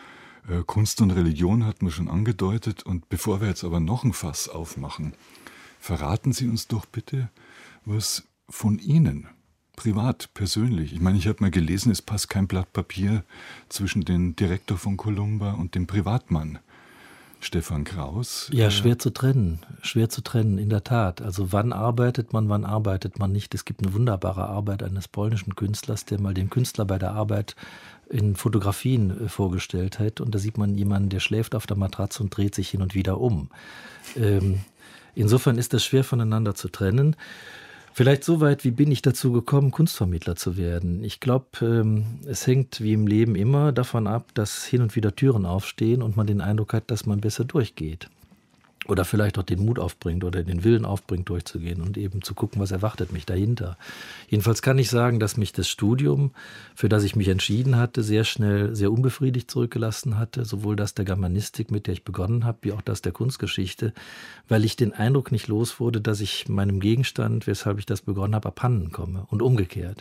Kunst und Religion hatten wir schon angedeutet. Und bevor wir jetzt aber noch ein Fass aufmachen, verraten Sie uns doch bitte was von Ihnen, privat, persönlich. Ich meine, ich habe mal gelesen, es passt kein Blatt Papier zwischen dem Direktor von Columba und dem Privatmann, Stefan Kraus. Ja, schwer zu trennen, schwer zu trennen, in der Tat. Also wann arbeitet man, wann arbeitet man nicht? Es gibt eine wunderbare Arbeit eines polnischen Künstlers, der mal den Künstler bei der Arbeit in Fotografien vorgestellt hat. Und da sieht man jemanden, der schläft auf der Matratze und dreht sich hin und wieder um. Ähm, insofern ist das schwer voneinander zu trennen. Vielleicht so weit, wie bin ich dazu gekommen, Kunstvermittler zu werden? Ich glaube, ähm, es hängt wie im Leben immer davon ab, dass hin und wieder Türen aufstehen und man den Eindruck hat, dass man besser durchgeht. Oder vielleicht auch den Mut aufbringt oder den Willen aufbringt, durchzugehen und eben zu gucken, was erwartet mich dahinter. Jedenfalls kann ich sagen, dass mich das Studium, für das ich mich entschieden hatte, sehr schnell sehr unbefriedigt zurückgelassen hatte. Sowohl das der Germanistik, mit der ich begonnen habe, wie auch das der Kunstgeschichte, weil ich den Eindruck nicht los wurde, dass ich meinem Gegenstand, weshalb ich das begonnen habe, abhanden komme und umgekehrt.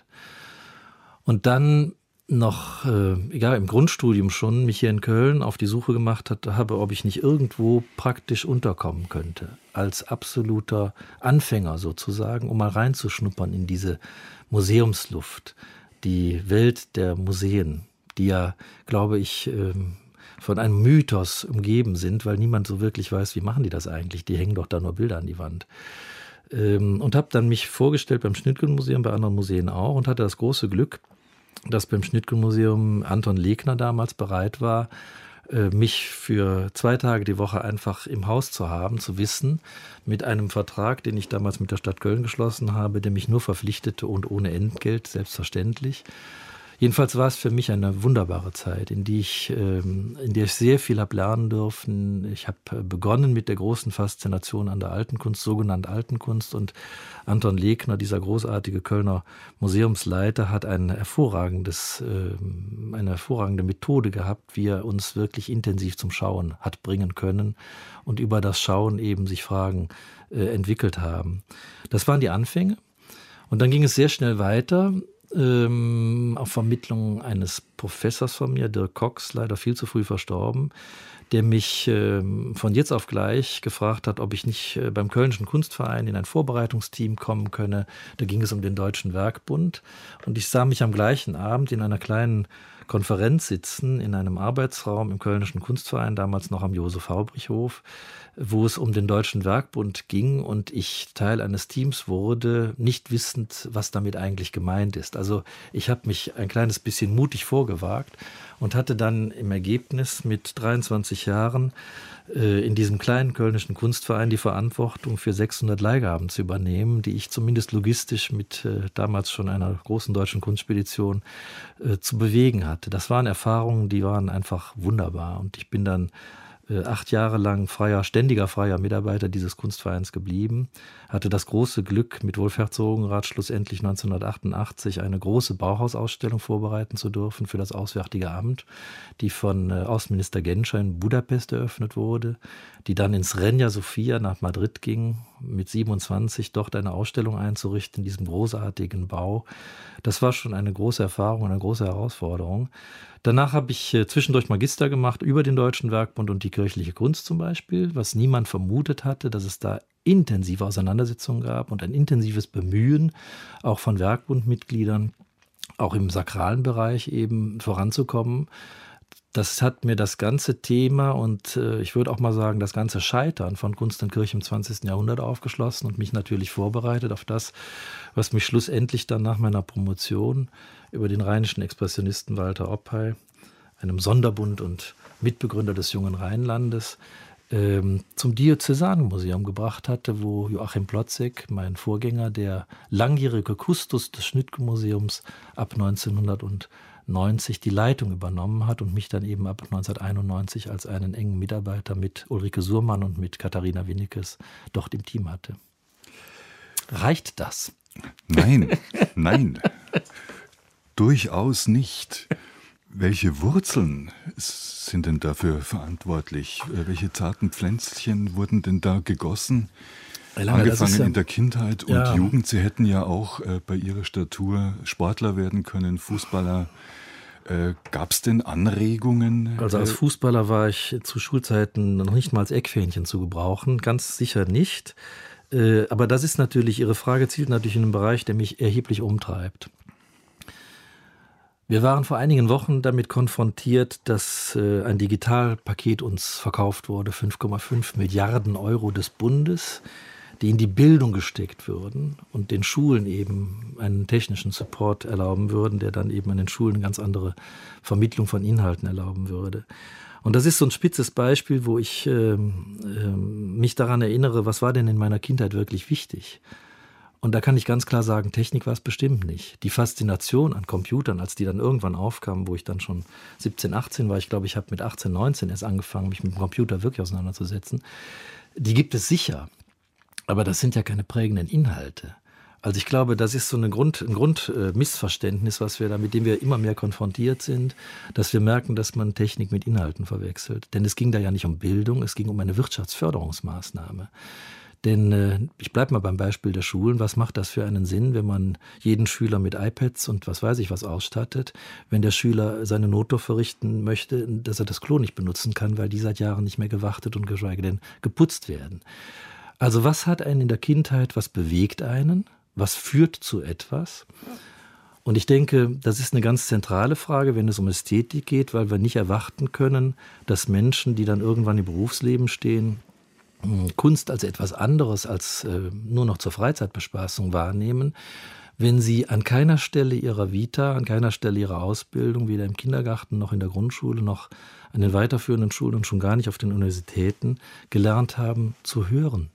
Und dann noch, äh, egal, im Grundstudium schon, mich hier in Köln auf die Suche gemacht hat, habe, ob ich nicht irgendwo praktisch unterkommen könnte. Als absoluter Anfänger sozusagen, um mal reinzuschnuppern in diese Museumsluft, die Welt der Museen, die ja, glaube ich, äh, von einem Mythos umgeben sind, weil niemand so wirklich weiß, wie machen die das eigentlich? Die hängen doch da nur Bilder an die Wand. Ähm, und habe dann mich vorgestellt beim Schnittgen-Museum, bei anderen Museen auch und hatte das große Glück, dass beim Schnittgen-Museum Anton Legner damals bereit war, mich für zwei Tage die Woche einfach im Haus zu haben, zu wissen, mit einem Vertrag, den ich damals mit der Stadt Köln geschlossen habe, der mich nur verpflichtete und ohne Entgelt, selbstverständlich. Jedenfalls war es für mich eine wunderbare Zeit, in die ich, in der ich sehr viel habe lernen dürfen. Ich habe begonnen mit der großen Faszination an der alten Kunst, sogenannte alten Kunst. Und Anton Legner, dieser großartige Kölner Museumsleiter, hat ein hervorragendes, eine hervorragende Methode gehabt, wie er uns wirklich intensiv zum Schauen hat bringen können und über das Schauen eben sich Fragen entwickelt haben. Das waren die Anfänge. Und dann ging es sehr schnell weiter. Ähm, auf Vermittlung eines Professors von mir, Dirk Cox, leider viel zu früh verstorben, der mich ähm, von jetzt auf gleich gefragt hat, ob ich nicht äh, beim Kölnischen Kunstverein in ein Vorbereitungsteam kommen könne. Da ging es um den Deutschen Werkbund und ich sah mich am gleichen Abend in einer kleinen Konferenz sitzen, in einem Arbeitsraum im Kölnischen Kunstverein, damals noch am Josef-Haubrich-Hof, wo es um den Deutschen Werkbund ging und ich Teil eines Teams wurde, nicht wissend, was damit eigentlich gemeint ist. Also ich habe mich ein kleines bisschen mutig vorgewagt und hatte dann im Ergebnis mit dreiundzwanzig Jahren äh, in diesem kleinen Kölnischen Kunstverein die Verantwortung für sechshundert Leihgaben zu übernehmen, die ich zumindest logistisch mit äh, damals schon einer großen deutschen Kunstspedition äh, zu bewegen hatte. Das waren Erfahrungen, die waren einfach wunderbar und ich bin dann acht Jahre lang freier, ständiger freier Mitarbeiter dieses Kunstvereins geblieben, hatte das große Glück, mit Wolf Herzogenrath schlussendlich neunzehnhundertachtundachtzig eine große Bauhausausstellung vorbereiten zu dürfen für das Auswärtige Amt, die von Außenminister Genscher in Budapest eröffnet wurde, die dann ins Reina Sofia nach Madrid ging, mit siebenundzwanzig dort eine Ausstellung einzurichten in diesem großartigen Bau. Das war schon eine große Erfahrung und eine große Herausforderung. Danach habe ich zwischendurch Magister gemacht über den Deutschen Werkbund und die kirchliche Kunst zum Beispiel, was niemand vermutet hatte, dass es da intensive Auseinandersetzungen gab und ein intensives Bemühen auch von Werkbundmitgliedern, auch im sakralen Bereich eben voranzukommen. Das hat mir das ganze Thema und äh, ich würde auch mal sagen, das ganze Scheitern von Kunst und Kirche im zwanzigsten Jahrhundert aufgeschlossen und mich natürlich vorbereitet auf das, was mich schlussendlich dann nach meiner Promotion über den rheinischen Expressionisten Walter Oppey, einem Sonderbund und Mitbegründer des Jungen Rheinlandes, ähm, zum Diözesanmuseum gebracht hatte, wo Joachim Plotzek, mein Vorgänger, der langjährige Kustos des Schnitger-Museums ab neunzehnhundertneunzig die Leitung übernommen hat und mich dann eben ab neunzehnhunderteinundneunzig als einen engen Mitarbeiter mit Ulrike Surmann und mit Katharina Winnekes dort im Team hatte. Reicht das? Nein, nein, durchaus nicht. Welche Wurzeln sind denn dafür verantwortlich? Welche zarten Pflänzchen wurden denn da gegossen? Lange, Angefangen ja, in der Kindheit und ja. Jugend. Sie hätten ja auch äh, bei Ihrer Statur Sportler werden können, Fußballer. Äh, Gab es denn Anregungen? Also als Fußballer war ich zu Schulzeiten noch nicht mal als Eckfähnchen zu gebrauchen. Ganz sicher nicht. Äh, aber das ist natürlich, Ihre Frage zielt natürlich in einen Bereich, der mich erheblich umtreibt. Wir waren vor einigen Wochen damit konfrontiert, dass äh, ein Digitalpaket uns verkauft wurde, fünf Komma fünf Milliarden Euro des Bundes, die in die Bildung gesteckt würden und den Schulen eben einen technischen Support erlauben würden, der dann eben an den Schulen eine ganz andere Vermittlung von Inhalten erlauben würde. Und das ist so ein spitzes Beispiel, wo ich äh, äh, mich daran erinnere, was war denn in meiner Kindheit wirklich wichtig? Und da kann ich ganz klar sagen, Technik war es bestimmt nicht. Die Faszination an Computern, als die dann irgendwann aufkamen, wo ich dann schon siebzehn, achtzehn war, ich glaube, ich habe mit achtzehn, neunzehn erst angefangen, mich mit dem Computer wirklich auseinanderzusetzen, die gibt es sicher. Aber das sind ja keine prägenden Inhalte. Also ich glaube, das ist so eine Grund, ein Grundmissverständnis, was wir da, mit dem wir immer mehr konfrontiert sind, dass wir merken, dass man Technik mit Inhalten verwechselt. Denn es ging da ja nicht um Bildung, es ging um eine Wirtschaftsförderungsmaßnahme. Denn äh, ich bleibe mal beim Beispiel der Schulen. Was macht das für einen Sinn, wenn man jeden Schüler mit iPads und was weiß ich was ausstattet, wenn der Schüler seine Notdurf verrichten möchte, dass er das Klo nicht benutzen kann, weil die seit Jahren nicht mehr gewartet und geschweige denn geputzt werden. Also was hat einen in der Kindheit, was bewegt einen, was führt zu etwas? Und ich denke, das ist eine ganz zentrale Frage, wenn es um Ästhetik geht, weil wir nicht erwarten können, dass Menschen, die dann irgendwann im Berufsleben stehen, Kunst als etwas anderes als äh, nur noch zur Freizeitbespaßung wahrnehmen, wenn sie an keiner Stelle ihrer Vita, an keiner Stelle ihrer Ausbildung, weder im Kindergarten noch in der Grundschule noch an den weiterführenden Schulen und schon gar nicht auf den Universitäten gelernt haben, zu hören,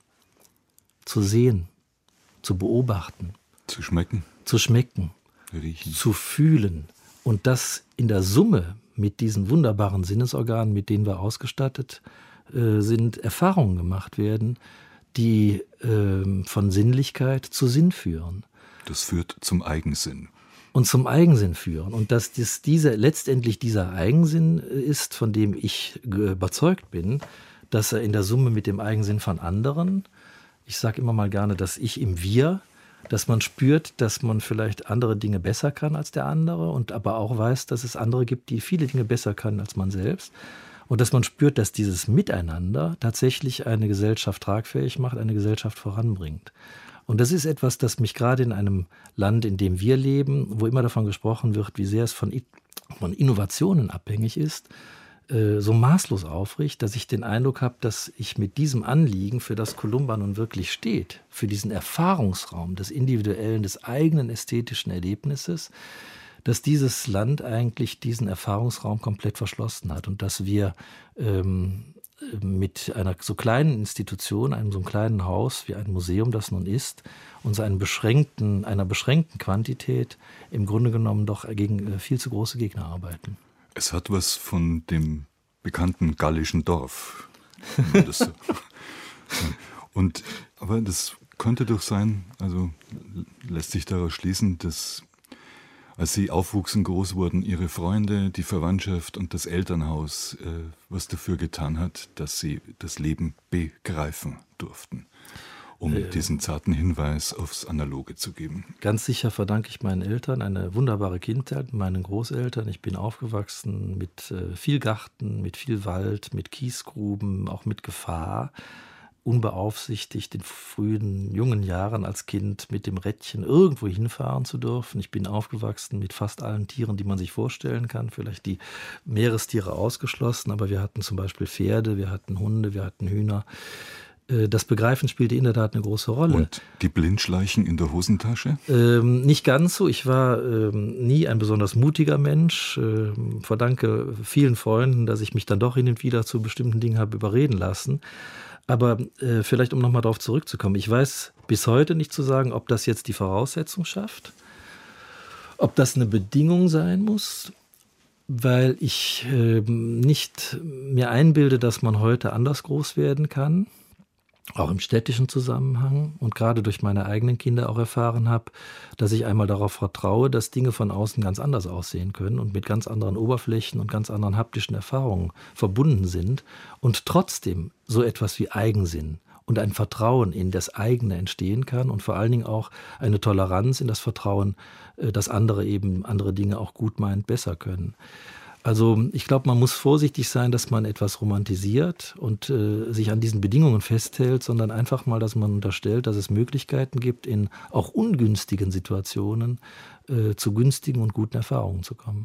zu sehen, zu beobachten, zu schmecken, zu schmecken, riechen, zu fühlen. Und das in der Summe mit diesen wunderbaren Sinnesorganen, mit denen wir ausgestattet sind, Erfahrungen gemacht werden, die äh, von Sinnlichkeit zu Sinn führen. Das führt zum Eigensinn. Und zum Eigensinn führen. Und dass das diese, letztendlich dieser Eigensinn ist, von dem ich überzeugt bin, dass er in der Summe mit dem Eigensinn von anderen, ich sage immer mal gerne, dass ich im Wir, dass man spürt, dass man vielleicht andere Dinge besser kann als der andere und aber auch weiß, dass es andere gibt, die viele Dinge besser können als man selbst. Und dass man spürt, dass dieses Miteinander tatsächlich eine Gesellschaft tragfähig macht, eine Gesellschaft voranbringt. Und das ist etwas, das mich gerade in einem Land, in dem wir leben, wo immer davon gesprochen wird, wie sehr es von, von Innovationen abhängig ist, äh, so maßlos aufregt, dass ich den Eindruck habe, dass ich mit diesem Anliegen, für das Columba nun wirklich steht, für diesen Erfahrungsraum des individuellen, des eigenen ästhetischen Erlebnisses, dass dieses Land eigentlich diesen Erfahrungsraum komplett verschlossen hat und dass wir ähm, mit einer so kleinen Institution, einem so kleinen Haus wie ein Museum, das nun ist, uns einen beschränkten, einer beschränkten Quantität im Grunde genommen doch gegen viel zu große Gegner arbeiten. Es hat was von dem bekannten gallischen Dorf. Wenn man das so Und, aber das könnte doch sein, also lässt sich daraus schließen, dass als Sie aufwuchsen, groß wurden, Ihre Freunde, die Verwandtschaft und das Elternhaus äh, was dafür getan hat, dass Sie das Leben begreifen durften, um äh, diesen zarten Hinweis aufs Analoge zu geben. Ganz sicher verdanke ich meinen Eltern eine wunderbare Kindheit, meinen Großeltern. Ich bin aufgewachsen mit äh, viel Garten, mit viel Wald, mit Kiesgruben, auch mit Gefahr. Unbeaufsichtigt in frühen, jungen Jahren als Kind mit dem Rädchen irgendwo hinfahren zu dürfen. Ich bin aufgewachsen mit fast allen Tieren, die man sich vorstellen kann. Vielleicht die Meerestiere ausgeschlossen, aber wir hatten zum Beispiel Pferde, wir hatten Hunde, wir hatten Hühner. Das Begreifen spielte in der Tat eine große Rolle. Und die Blindschleichen in der Hosentasche? Ähm, nicht ganz so. Ich war ähm, nie ein besonders mutiger Mensch. Ähm, verdanke vielen Freunden, dass ich mich dann doch hin und wieder zu bestimmten Dingen habe überreden lassen. Aber äh, vielleicht, um nochmal darauf zurückzukommen, ich weiß bis heute nicht zu sagen, ob das jetzt die Voraussetzung schafft, ob das eine Bedingung sein muss, weil ich äh, nicht mir einbilde, dass man heute anders groß werden kann, auch im städtischen Zusammenhang, und gerade durch meine eigenen Kinder auch erfahren habe, dass ich einmal darauf vertraue, dass Dinge von außen ganz anders aussehen können und mit ganz anderen Oberflächen und ganz anderen haptischen Erfahrungen verbunden sind und trotzdem so etwas wie Eigensinn und ein Vertrauen in das eigene entstehen kann und vor allen Dingen auch eine Toleranz in das Vertrauen, dass andere eben andere Dinge auch gut meint, besser können. Also ich glaube, man muss vorsichtig sein, dass man etwas romantisiert und äh, sich an diesen Bedingungen festhält, sondern einfach mal, dass man unterstellt, dass es Möglichkeiten gibt, in auch ungünstigen Situationen äh, zu günstigen und guten Erfahrungen zu kommen.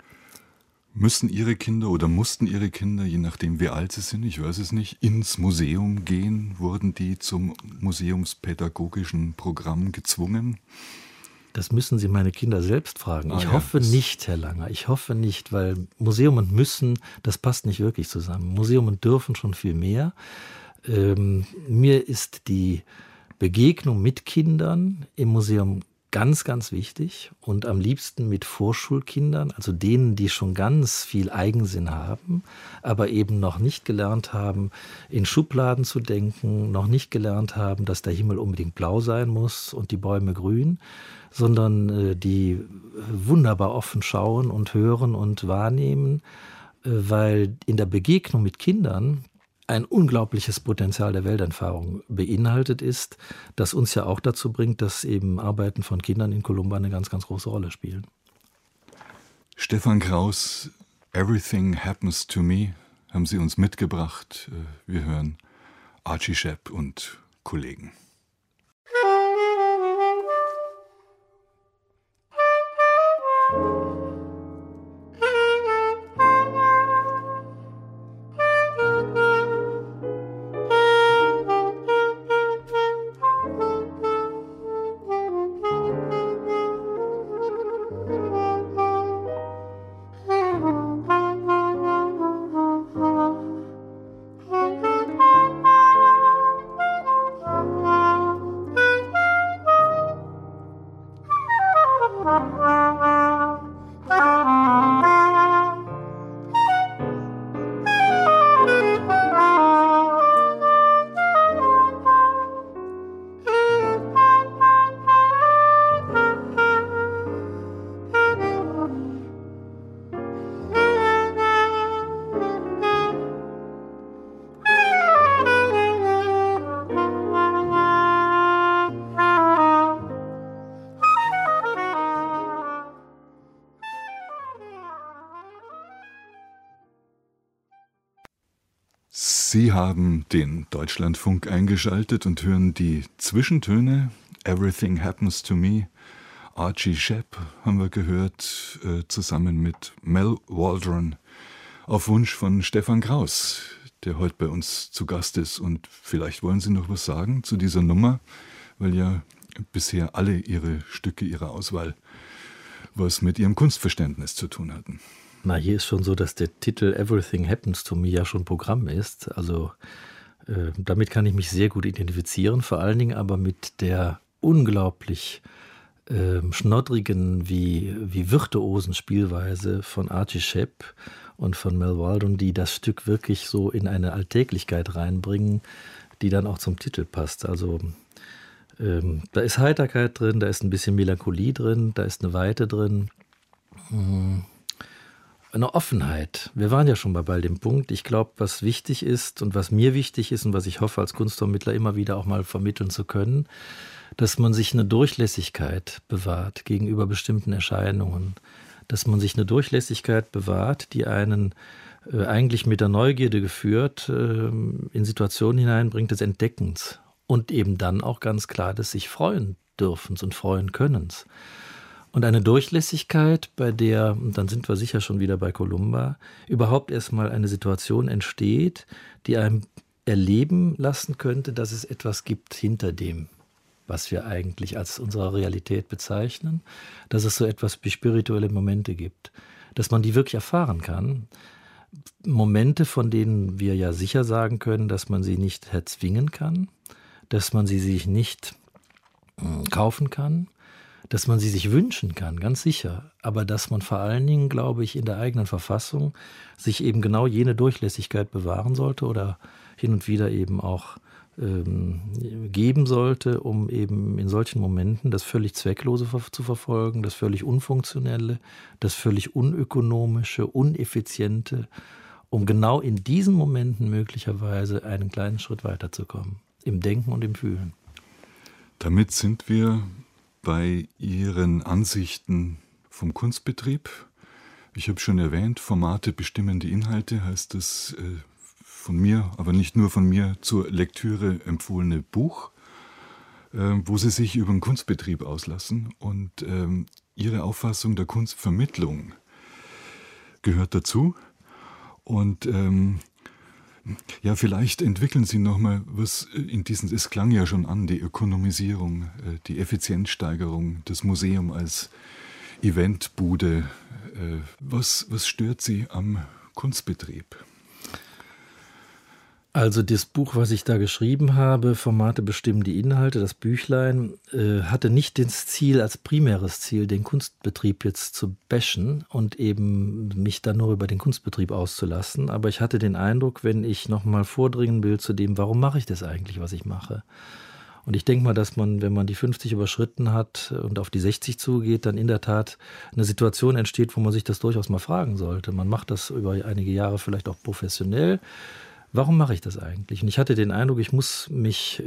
Müssen Ihre Kinder oder mussten Ihre Kinder, je nachdem wie alt sie sind, ich weiß es nicht, ins Museum gehen? Wurden die zum museumspädagogischen Programm gezwungen? Das müssen Sie meine Kinder selbst fragen. Ich ah, hoffe ja, nicht, Herr Langer. Ich hoffe nicht, weil Museum und müssen, das passt nicht wirklich zusammen. Museum und dürfen schon viel mehr. Ähm, mir ist die Begegnung mit Kindern im Museum ganz, ganz wichtig und am liebsten mit Vorschulkindern, also denen, die schon ganz viel Eigensinn haben, aber eben noch nicht gelernt haben, in Schubladen zu denken, noch nicht gelernt haben, dass der Himmel unbedingt blau sein muss und die Bäume grün, sondern äh, die wunderbar offen schauen und hören und wahrnehmen, äh, weil in der Begegnung mit Kindern ein unglaubliches Potenzial der Welterfahrung beinhaltet ist, das uns ja auch dazu bringt, dass eben Arbeiten von Kindern in Columba eine ganz, ganz große Rolle spielen. Stefan Kraus, Everything Happens to Me, haben Sie uns mitgebracht. Wir hören Archie Shepp und Kollegen. Sie haben den Deutschlandfunk eingeschaltet und hören die Zwischentöne. Everything Happens to Me. Archie Shepp haben wir gehört, äh, zusammen mit Mel Waldron, auf Wunsch von Stefan Kraus, der heute bei uns zu Gast ist. Und vielleicht wollen Sie noch was sagen zu dieser Nummer, weil ja bisher alle Ihre Stücke, Ihre Auswahl was mit Ihrem Kunstverständnis zu tun hatten. Na, hier ist schon so, dass der Titel Everything Happens to Me ja schon Programm ist. Also äh, damit kann ich mich sehr gut identifizieren, vor allen Dingen aber mit der unglaublich ähm, schnoddrigen wie, wie virtuosen Spielweise von Archie Shepp und von Mal Waldron, die das Stück wirklich so in eine Alltäglichkeit reinbringen, die dann auch zum Titel passt. Also ähm, da ist Heiterkeit drin, da ist ein bisschen Melancholie drin, da ist eine Weite drin, hm, eine Offenheit. Wir waren ja schon mal bei dem Punkt. Ich glaube, was wichtig ist und was mir wichtig ist und was ich hoffe, als Kunstvermittler immer wieder auch mal vermitteln zu können, dass man sich eine Durchlässigkeit bewahrt gegenüber bestimmten Erscheinungen, dass man sich eine Durchlässigkeit bewahrt, die einen äh, eigentlich mit der Neugierde geführt äh, in Situationen hineinbringt des Entdeckens und eben dann auch ganz klar des sich freuen dürfens und freuen könnens. Und eine Durchlässigkeit, bei der, und dann sind wir sicher schon wieder bei Columba, überhaupt erstmal eine Situation entsteht, die einem erleben lassen könnte, dass es etwas gibt hinter dem, was wir eigentlich als unsere Realität bezeichnen, dass es so etwas wie spirituelle Momente gibt, dass man die wirklich erfahren kann. Momente, von denen wir ja sicher sagen können, dass man sie nicht erzwingen kann, dass man sie sich nicht äh, kaufen kann, dass man sie sich wünschen kann, ganz sicher, aber dass man vor allen Dingen, glaube ich, in der eigenen Verfassung sich eben genau jene Durchlässigkeit bewahren sollte oder hin und wieder eben auch ähm, geben sollte, um eben in solchen Momenten das völlig Zwecklose zu verfolgen, das völlig Unfunktionelle, das völlig Unökonomische, Uneffiziente, um genau in diesen Momenten möglicherweise einen kleinen Schritt weiterzukommen, im Denken und im Fühlen. Damit sind wir bei Ihren Ansichten vom Kunstbetrieb. Ich habe schon erwähnt, Formate bestimmen die Inhalte, heißt das äh, von mir, aber nicht nur von mir, zur Lektüre empfohlene Buch, äh, wo Sie sich über den Kunstbetrieb auslassen. Und ähm, Ihre Auffassung der Kunstvermittlung gehört dazu. Und ähm, ja, vielleicht entwickeln Sie nochmal was in diesen, es klang ja schon an, die Ökonomisierung, die Effizienzsteigerung, das Museum als Eventbude. Was, was stört Sie am Kunstbetrieb? Also das Buch, was ich da geschrieben habe, Formate bestimmen die Inhalte, das Büchlein, äh, hatte nicht das Ziel, als primäres Ziel, den Kunstbetrieb jetzt zu bashen und eben mich dann nur über den Kunstbetrieb auszulassen. Aber ich hatte den Eindruck, wenn ich nochmal vordringen will zu dem, warum mache ich das eigentlich, was ich mache? Und ich denke mal, dass man, wenn man die fünfzig überschritten hat und auf die sechzig zugeht, dann in der Tat eine Situation entsteht, wo man sich das durchaus mal fragen sollte. Man macht das über einige Jahre vielleicht auch professionell. Warum mache ich das eigentlich? Und ich hatte den Eindruck, ich muss mich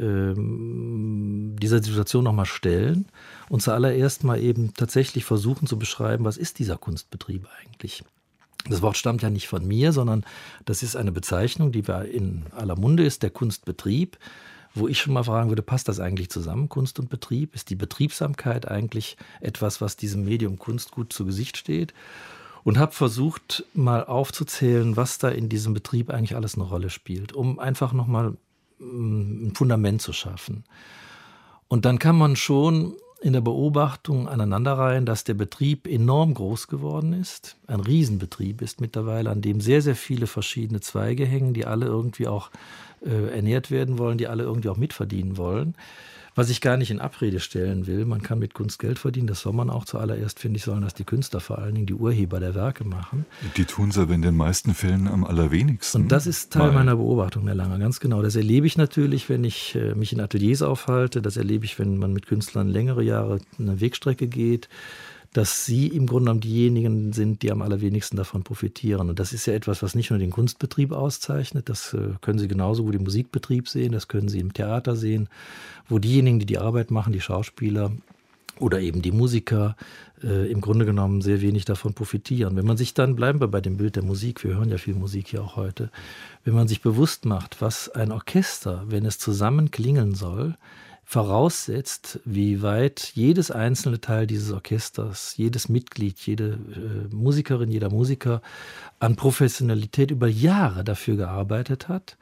ähm, dieser Situation nochmal stellen und zuallererst mal eben tatsächlich versuchen zu beschreiben, was ist dieser Kunstbetrieb eigentlich? Das Wort stammt ja nicht von mir, sondern das ist eine Bezeichnung, die in aller Munde ist, der Kunstbetrieb, wo ich schon mal fragen würde, passt das eigentlich zusammen, Kunst und Betrieb? Ist die Betriebsamkeit eigentlich etwas, was diesem Medium Kunst gut zu Gesicht steht? Und habe versucht, mal aufzuzählen, was da in diesem Betrieb eigentlich alles eine Rolle spielt, um einfach nochmal ein Fundament zu schaffen. Und dann kann man schon in der Beobachtung aneinanderreihen, dass der Betrieb enorm groß geworden ist, ein Riesenbetrieb ist mittlerweile, an dem sehr, sehr viele verschiedene Zweige hängen, die alle irgendwie auch äh, ernährt werden wollen, die alle irgendwie auch mitverdienen wollen. Was ich gar nicht in Abrede stellen will, man kann mit Kunst Geld verdienen, das soll man auch zuallererst, finde ich, sollen das die Künstler, vor allen Dingen die Urheber der Werke machen. Die tun es aber in den meisten Fällen am allerwenigsten. Und das ist Teil meiner Beobachtung, Herr Langer, ganz genau. Das erlebe ich natürlich, wenn ich äh, mich in Ateliers aufhalte, das erlebe ich, wenn man mit Künstlern längere Jahre eine Wegstrecke geht, dass sie im Grunde genommen diejenigen sind, die am allerwenigsten davon profitieren. Und das ist ja etwas, was nicht nur den Kunstbetrieb auszeichnet, das äh, können Sie genauso gut im Musikbetrieb sehen, das können Sie im Theater sehen, wo diejenigen, die die Arbeit machen, die Schauspieler oder eben die Musiker, äh, im Grunde genommen sehr wenig davon profitieren. Wenn man sich dann, bleiben wir bei dem Bild der Musik, wir hören ja viel Musik hier auch heute, wenn man sich bewusst macht, was ein Orchester, wenn es zusammen klingen soll, voraussetzt, wie weit jedes einzelne Teil dieses Orchesters, jedes Mitglied, jede äh, Musikerin, jeder Musiker an Professionalität über Jahre dafür gearbeitet hat,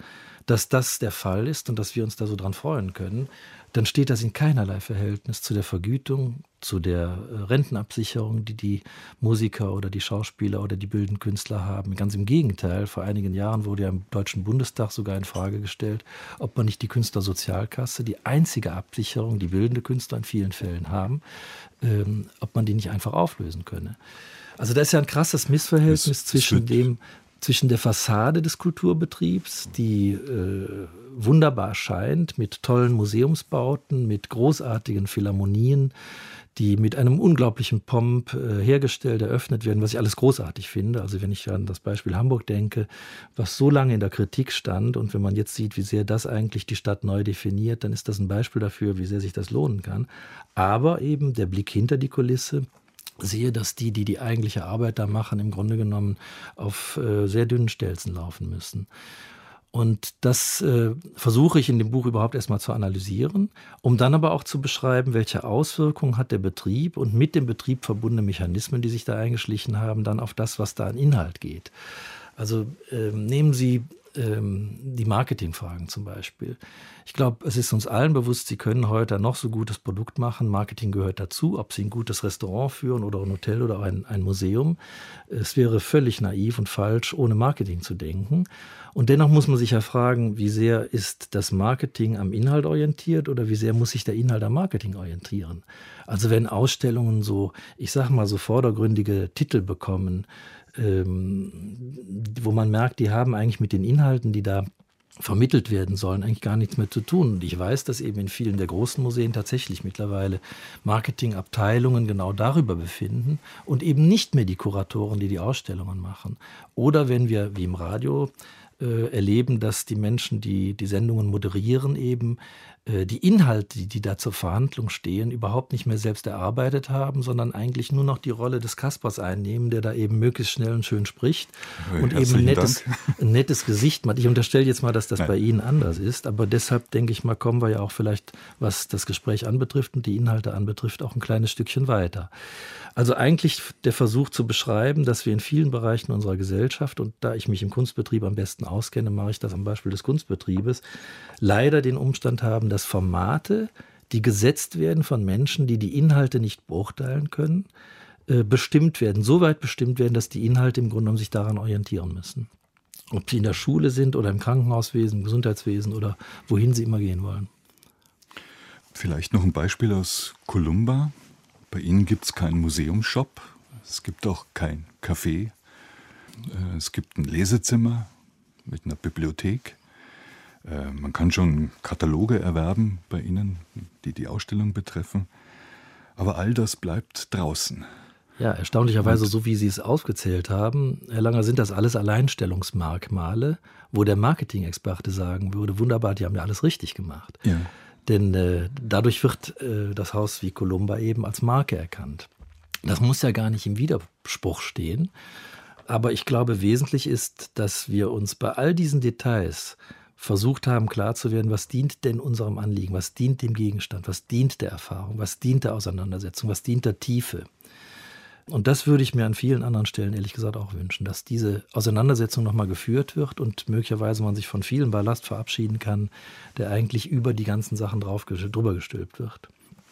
dass das der Fall ist und dass wir uns da so dran freuen können, dann steht das in keinerlei Verhältnis zu der Vergütung, zu der Rentenabsicherung, die die Musiker oder die Schauspieler oder die bildenden Künstler haben. Ganz im Gegenteil, vor einigen Jahren wurde ja im Deutschen Bundestag sogar in Frage gestellt, ob man nicht die Künstlersozialkasse, die einzige Absicherung, die bildende Künstler in vielen Fällen haben, ähm, ob man die nicht einfach auflösen könne. Also da ist ja ein krasses Missverhältnis es, zwischen es dem, zwischen der Fassade des Kulturbetriebs, die äh, wunderbar scheint, mit tollen Museumsbauten, mit großartigen Philharmonien, die mit einem unglaublichen Pomp äh, hergestellt, eröffnet werden, was ich alles großartig finde. Also wenn ich an das Beispiel Hamburg denke, was so lange in der Kritik stand und wenn man jetzt sieht, wie sehr das eigentlich die Stadt neu definiert, dann ist das ein Beispiel dafür, wie sehr sich das lohnen kann. Aber eben der Blick hinter die Kulisse, sehe, dass die, die die eigentliche Arbeit da machen, im Grunde genommen auf äh, sehr dünnen Stelzen laufen müssen. Und das äh, versuche ich in dem Buch überhaupt erstmal zu analysieren, um dann aber auch zu beschreiben, welche Auswirkungen hat der Betrieb und mit dem Betrieb verbundene Mechanismen, die sich da eingeschlichen haben, dann auf das, was da an Inhalt geht. Also äh, nehmen Sie ähm, die Marketingfragen zum Beispiel. Ich glaube, es ist uns allen bewusst, Sie können heute ein noch so gutes Produkt machen. Marketing gehört dazu, ob Sie ein gutes Restaurant führen oder ein Hotel oder ein, ein Museum. Es wäre völlig naiv und falsch, ohne Marketing zu denken. Und dennoch muss man sich ja fragen, wie sehr ist das Marketing am Inhalt orientiert oder wie sehr muss sich der Inhalt am Marketing orientieren? Also wenn Ausstellungen so, ich sag mal, so vordergründige Titel bekommen, ähm, wo man merkt, die haben eigentlich mit den Inhalten, die da vermittelt werden sollen, eigentlich gar nichts mehr zu tun. Und ich weiß, dass eben in vielen der großen Museen tatsächlich mittlerweile Marketingabteilungen genau darüber befinden und eben nicht mehr die Kuratoren, die die Ausstellungen machen. Oder wenn wir, wie im Radio, äh, erleben, dass die Menschen, die die Sendungen moderieren, eben äh, die Inhalte, die, die da zur Verhandlung stehen, überhaupt nicht mehr selbst erarbeitet haben, sondern eigentlich nur noch die Rolle des Kaspers einnehmen, der da eben möglichst schnell und schön spricht hey, und eben ein nettes, ein nettes Gesicht macht. Ich unterstelle jetzt mal, dass das Nein. bei Ihnen anders ist, aber deshalb denke ich mal, kommen wir ja auch vielleicht, was das Gespräch anbetrifft und die Inhalte anbetrifft, auch ein kleines Stückchen weiter. Also eigentlich der Versuch zu beschreiben, dass wir in vielen Bereichen unserer Gesellschaft, und da ich mich im Kunstbetrieb am besten auskenne, mache ich das am Beispiel des Kunstbetriebes, leider den Umstand haben, dass Formate, die gesetzt werden von Menschen, die die Inhalte nicht beurteilen können, äh, bestimmt werden, so weit bestimmt werden, dass die Inhalte im Grunde genommen sich daran orientieren müssen. Ob sie in der Schule sind oder im Krankenhauswesen, im Gesundheitswesen oder wohin sie immer gehen wollen. Vielleicht noch ein Beispiel aus Columba. Bei Ihnen gibt es keinen Museumsshop, es gibt auch kein Café, es gibt ein Lesezimmer mit einer Bibliothek. Man kann schon Kataloge erwerben bei Ihnen, die die Ausstellung betreffen, aber all das bleibt draußen. Ja, erstaunlicherweise, so wie Sie es aufgezählt haben, Herr Langer, sind das alles Alleinstellungsmerkmale, wo der Marketing-Experte sagen würde, wunderbar, die haben ja alles richtig gemacht. Ja. Denn äh, dadurch wird äh, das Haus wie Columba eben als Marke erkannt. Das muss ja gar nicht im Widerspruch stehen. Aber ich glaube, wesentlich ist, dass wir uns bei all diesen Details versucht haben, klar zu werden, was dient denn unserem Anliegen, was dient dem Gegenstand, was dient der Erfahrung, was dient der Auseinandersetzung, was dient der Tiefe. Und das würde ich mir an vielen anderen Stellen ehrlich gesagt auch wünschen, dass diese Auseinandersetzung nochmal geführt wird und möglicherweise man sich von vielen Ballast verabschieden kann, der eigentlich über die ganzen Sachen drauf, drüber gestülpt wird.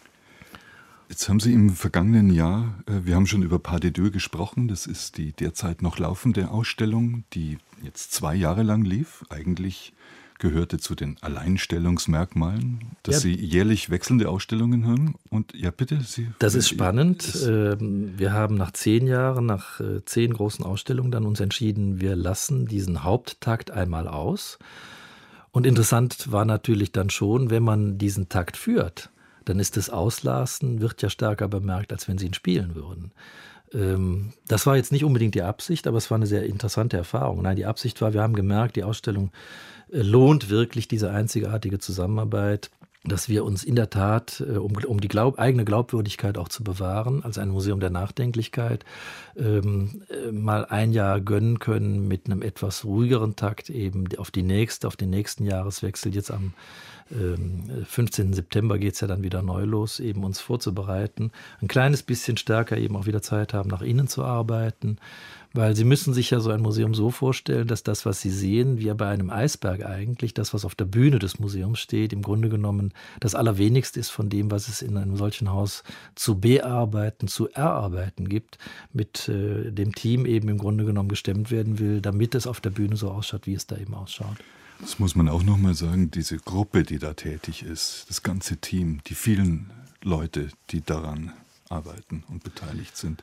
Jetzt haben Sie im vergangenen Jahr, wir haben schon über Pas de Deux gesprochen, das ist die derzeit noch laufende Ausstellung, die jetzt zwei Jahre lang lief, eigentlich gehörte zu den Alleinstellungsmerkmalen, dass ja. Sie jährlich wechselnde Ausstellungen haben. Und ja, bitte. Sie, das ist spannend. Wir haben nach zehn Jahren, nach zehn großen Ausstellungen dann uns entschieden, wir lassen diesen Haupttakt einmal aus. Und interessant war natürlich dann schon, wenn man diesen Takt führt, dann ist das Auslassen, wird ja stärker bemerkt, als wenn Sie ihn spielen würden. Das war jetzt nicht unbedingt die Absicht, aber es war eine sehr interessante Erfahrung. Nein, die Absicht war, wir haben gemerkt, die Ausstellung lohnt wirklich diese einzigartige Zusammenarbeit, dass wir uns in der Tat, um, um die Glaub, eigene Glaubwürdigkeit auch zu bewahren, als ein Museum der Nachdenklichkeit, ähm, mal ein Jahr gönnen können mit einem etwas ruhigeren Takt eben auf die nächste, auf den nächsten Jahreswechsel jetzt am fünfzehnten September geht es ja dann wieder neu los, eben uns vorzubereiten, ein kleines bisschen stärker eben auch wieder Zeit haben, nach innen zu arbeiten, weil Sie müssen sich ja so ein Museum so vorstellen, dass das, was Sie sehen, wie bei einem Eisberg eigentlich, das, was auf der Bühne des Museums steht, im Grunde genommen das Allerwenigste ist von dem, was es in einem solchen Haus zu bearbeiten, zu erarbeiten gibt, mit äh, dem Team eben im Grunde genommen gestemmt werden will, damit es auf der Bühne so ausschaut, wie es da eben ausschaut. Das muss man auch nochmal sagen, diese Gruppe, die da tätig ist, das ganze Team, die vielen Leute, die daran arbeiten und beteiligt sind.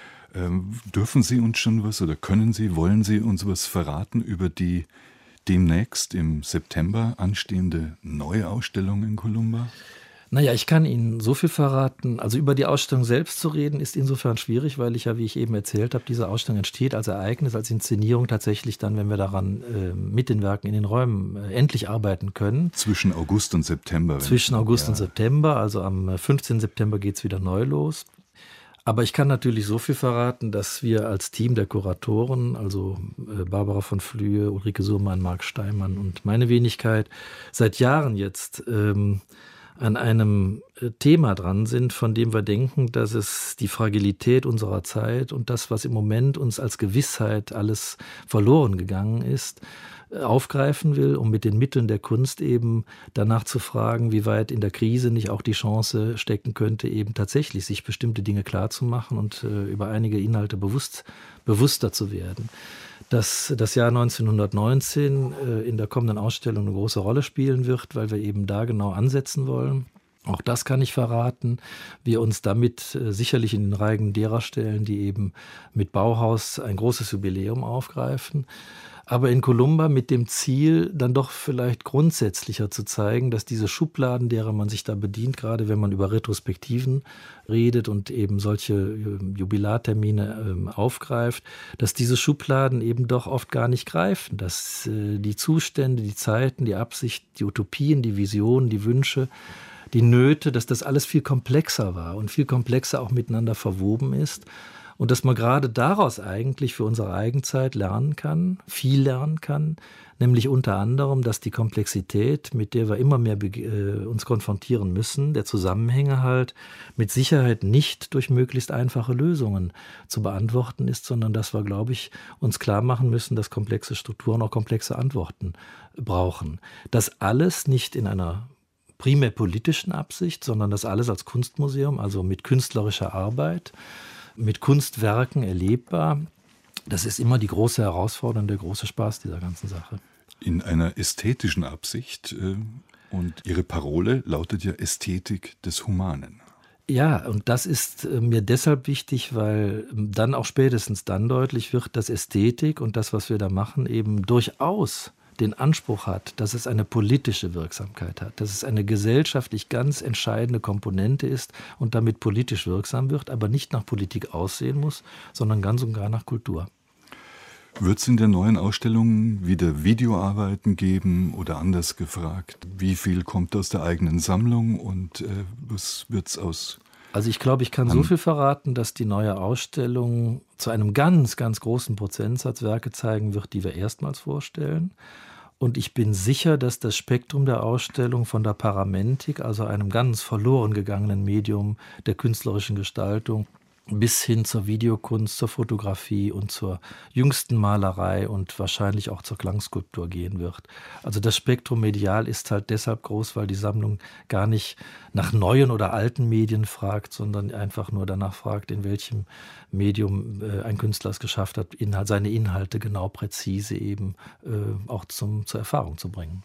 Ähm, dürfen Sie uns schon was oder können Sie, wollen Sie uns was verraten über die demnächst im September anstehende neue Ausstellung in Columba? Naja, ich kann Ihnen so viel verraten. Also über die Ausstellung selbst zu reden, ist insofern schwierig, weil ich ja, wie ich eben erzählt habe, diese Ausstellung entsteht als Ereignis, als Inszenierung tatsächlich dann, wenn wir daran äh, mit den Werken in den Räumen äh, endlich arbeiten können. Zwischen August und September. Zwischen August ja. und September, also am fünfzehnten September geht es wieder neu los. Aber ich kann natürlich so viel verraten, dass wir als Team der Kuratoren, also Barbara von Flühe, Ulrike Surmann, Marc Steinmann und meine Wenigkeit, seit Jahren jetzt ähm, an einem Thema dran sind, von dem wir denken, dass es die Fragilität unserer Zeit und das, was im Moment uns als Gewissheit alles verloren gegangen ist, aufgreifen will, um mit den Mitteln der Kunst eben danach zu fragen, wie weit in der Krise nicht auch die Chance stecken könnte, eben tatsächlich sich bestimmte Dinge klarzumachen und äh, über einige Inhalte bewusst, bewusster zu werden. Dass das Jahr neunzehnhundertneunzehn äh, in der kommenden Ausstellung eine große Rolle spielen wird, weil wir eben da genau ansetzen wollen. Auch das kann ich verraten. Wir uns damit äh, sicherlich in den Reigen derer stellen, die eben mit Bauhaus ein großes Jubiläum aufgreifen. Aber in Columba mit dem Ziel, dann doch vielleicht grundsätzlicher zu zeigen, dass diese Schubladen, derer man sich da bedient, gerade wenn man über Retrospektiven redet und eben solche Jubilartermine äh, aufgreift, dass diese Schubladen eben doch oft gar nicht greifen, dass äh, die Zustände, die Zeiten, die Absicht, die Utopien, die Visionen, die Wünsche, die Nöte, dass das alles viel komplexer war und viel komplexer auch miteinander verwoben ist. Und dass man gerade daraus eigentlich für unsere Eigenzeit lernen kann, viel lernen kann, nämlich unter anderem, dass die Komplexität, mit der wir immer mehr äh, uns konfrontieren müssen, der Zusammenhänge halt mit Sicherheit nicht durch möglichst einfache Lösungen zu beantworten ist, sondern dass wir, glaube ich, uns klar machen müssen, dass komplexe Strukturen auch komplexe Antworten brauchen. Das alles nicht in einer primär politischen Absicht, sondern das alles als Kunstmuseum, also mit künstlerischer Arbeit, mit Kunstwerken erlebbar. Das ist immer die große Herausforderung, der große Spaß dieser ganzen Sache. In einer ästhetischen Absicht äh, und Ihre Parole lautet ja Ästhetik des Humanen. Ja, und das ist äh, mir deshalb wichtig, weil dann auch spätestens dann deutlich wird, dass Ästhetik und das, was wir da machen, eben durchaus den Anspruch hat, dass es eine politische Wirksamkeit hat, dass es eine gesellschaftlich ganz entscheidende Komponente ist und damit politisch wirksam wird, aber nicht nach Politik aussehen muss, sondern ganz und gar nach Kultur. Wird es in der neuen Ausstellung wieder Videoarbeiten geben oder anders gefragt, wie viel kommt aus der eigenen Sammlung und äh, was wird es aus? Also ich glaube, ich kann so viel verraten, dass die neue Ausstellung zu einem ganz, ganz großen Prozentsatz Werke zeigen wird, die wir erstmals vorstellen. Und ich bin sicher, dass das Spektrum der Ausstellung von der Paramentik, also einem ganz verloren gegangenen Medium der künstlerischen Gestaltung, bis hin zur Videokunst, zur Fotografie und zur jüngsten Malerei und wahrscheinlich auch zur Klangskulptur gehen wird. Also das Spektrum medial ist halt deshalb groß, weil die Sammlung gar nicht nach neuen oder alten Medien fragt, sondern einfach nur danach fragt, in welchem Medium äh, ein Künstler es geschafft hat, Inhalt, seine Inhalte genau präzise eben äh, auch zum, zur Erfahrung zu bringen.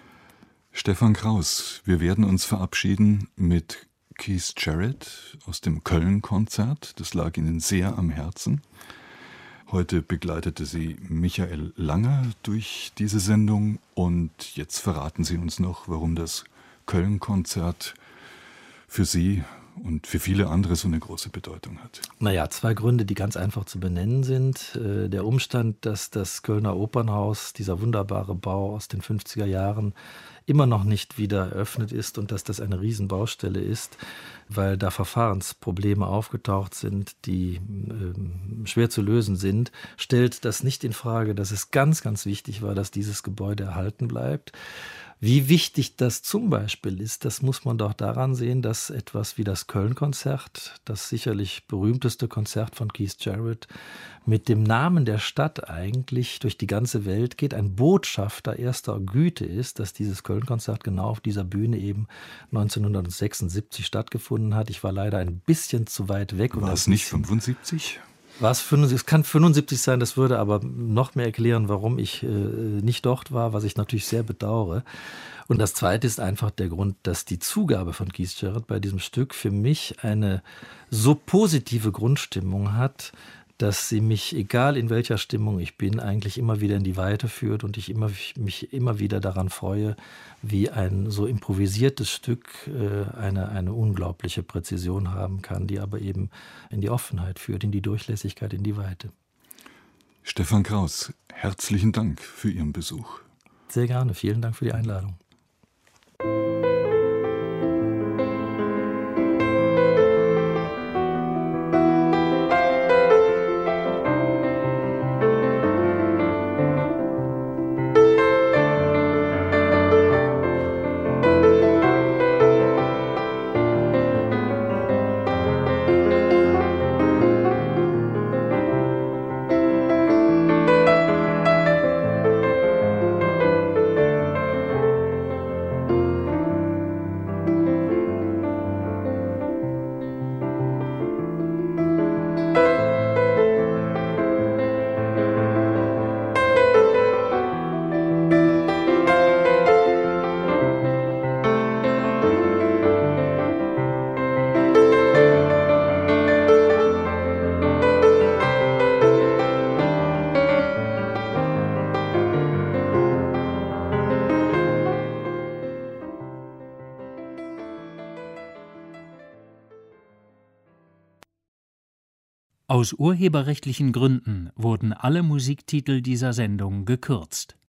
Stefan Kraus, wir werden uns verabschieden mit Keith Jarrett aus dem Köln-Konzert. Das lag Ihnen sehr am Herzen. Heute begleitete Sie Michael Langer durch diese Sendung und jetzt verraten Sie uns noch, warum das Köln-Konzert für Sie und für viele andere so eine große Bedeutung hat. Naja, zwei Gründe, die ganz einfach zu benennen sind. Der Umstand, dass das Kölner Opernhaus, dieser wunderbare Bau aus den fünfziger Jahren, immer noch nicht wieder eröffnet ist und dass das eine Riesenbaustelle ist, weil da Verfahrensprobleme aufgetaucht sind, die äh, schwer zu lösen sind, stellt das nicht in Frage, dass es ganz, ganz wichtig war, dass dieses Gebäude erhalten bleibt. Wie wichtig das zum Beispiel ist, das muss man doch daran sehen, dass etwas wie das Köln-Konzert, das sicherlich berühmteste Konzert von Keith Jarrett, mit dem Namen der Stadt eigentlich durch die ganze Welt geht, ein Botschafter erster Güte ist, dass dieses Köln-Konzert genau auf dieser Bühne eben neunzehnhundertsechsundsiebzig stattgefunden hat. Ich war leider ein bisschen zu weit weg. War es nicht fünfundsiebzig? War es fünfundsiebzig? Es kann fünfundsiebzig sein, das würde aber noch mehr erklären, warum ich äh, nicht dort war, was ich natürlich sehr bedauere. Und das Zweite ist einfach der Grund, dass die Zugabe von Keith Jarrett bei diesem Stück für mich eine so positive Grundstimmung hat, dass sie mich, egal in welcher Stimmung ich bin, eigentlich immer wieder in die Weite führt und ich immer, mich immer wieder daran freue, wie ein so improvisiertes Stück äh, eine, eine unglaubliche Präzision haben kann, die aber eben in die Offenheit führt, in die Durchlässigkeit, in die Weite. Stefan Kraus, herzlichen Dank für Ihren Besuch. Sehr gerne, vielen Dank für die Einladung. Aus urheberrechtlichen Gründen wurden alle Musiktitel dieser Sendung gekürzt.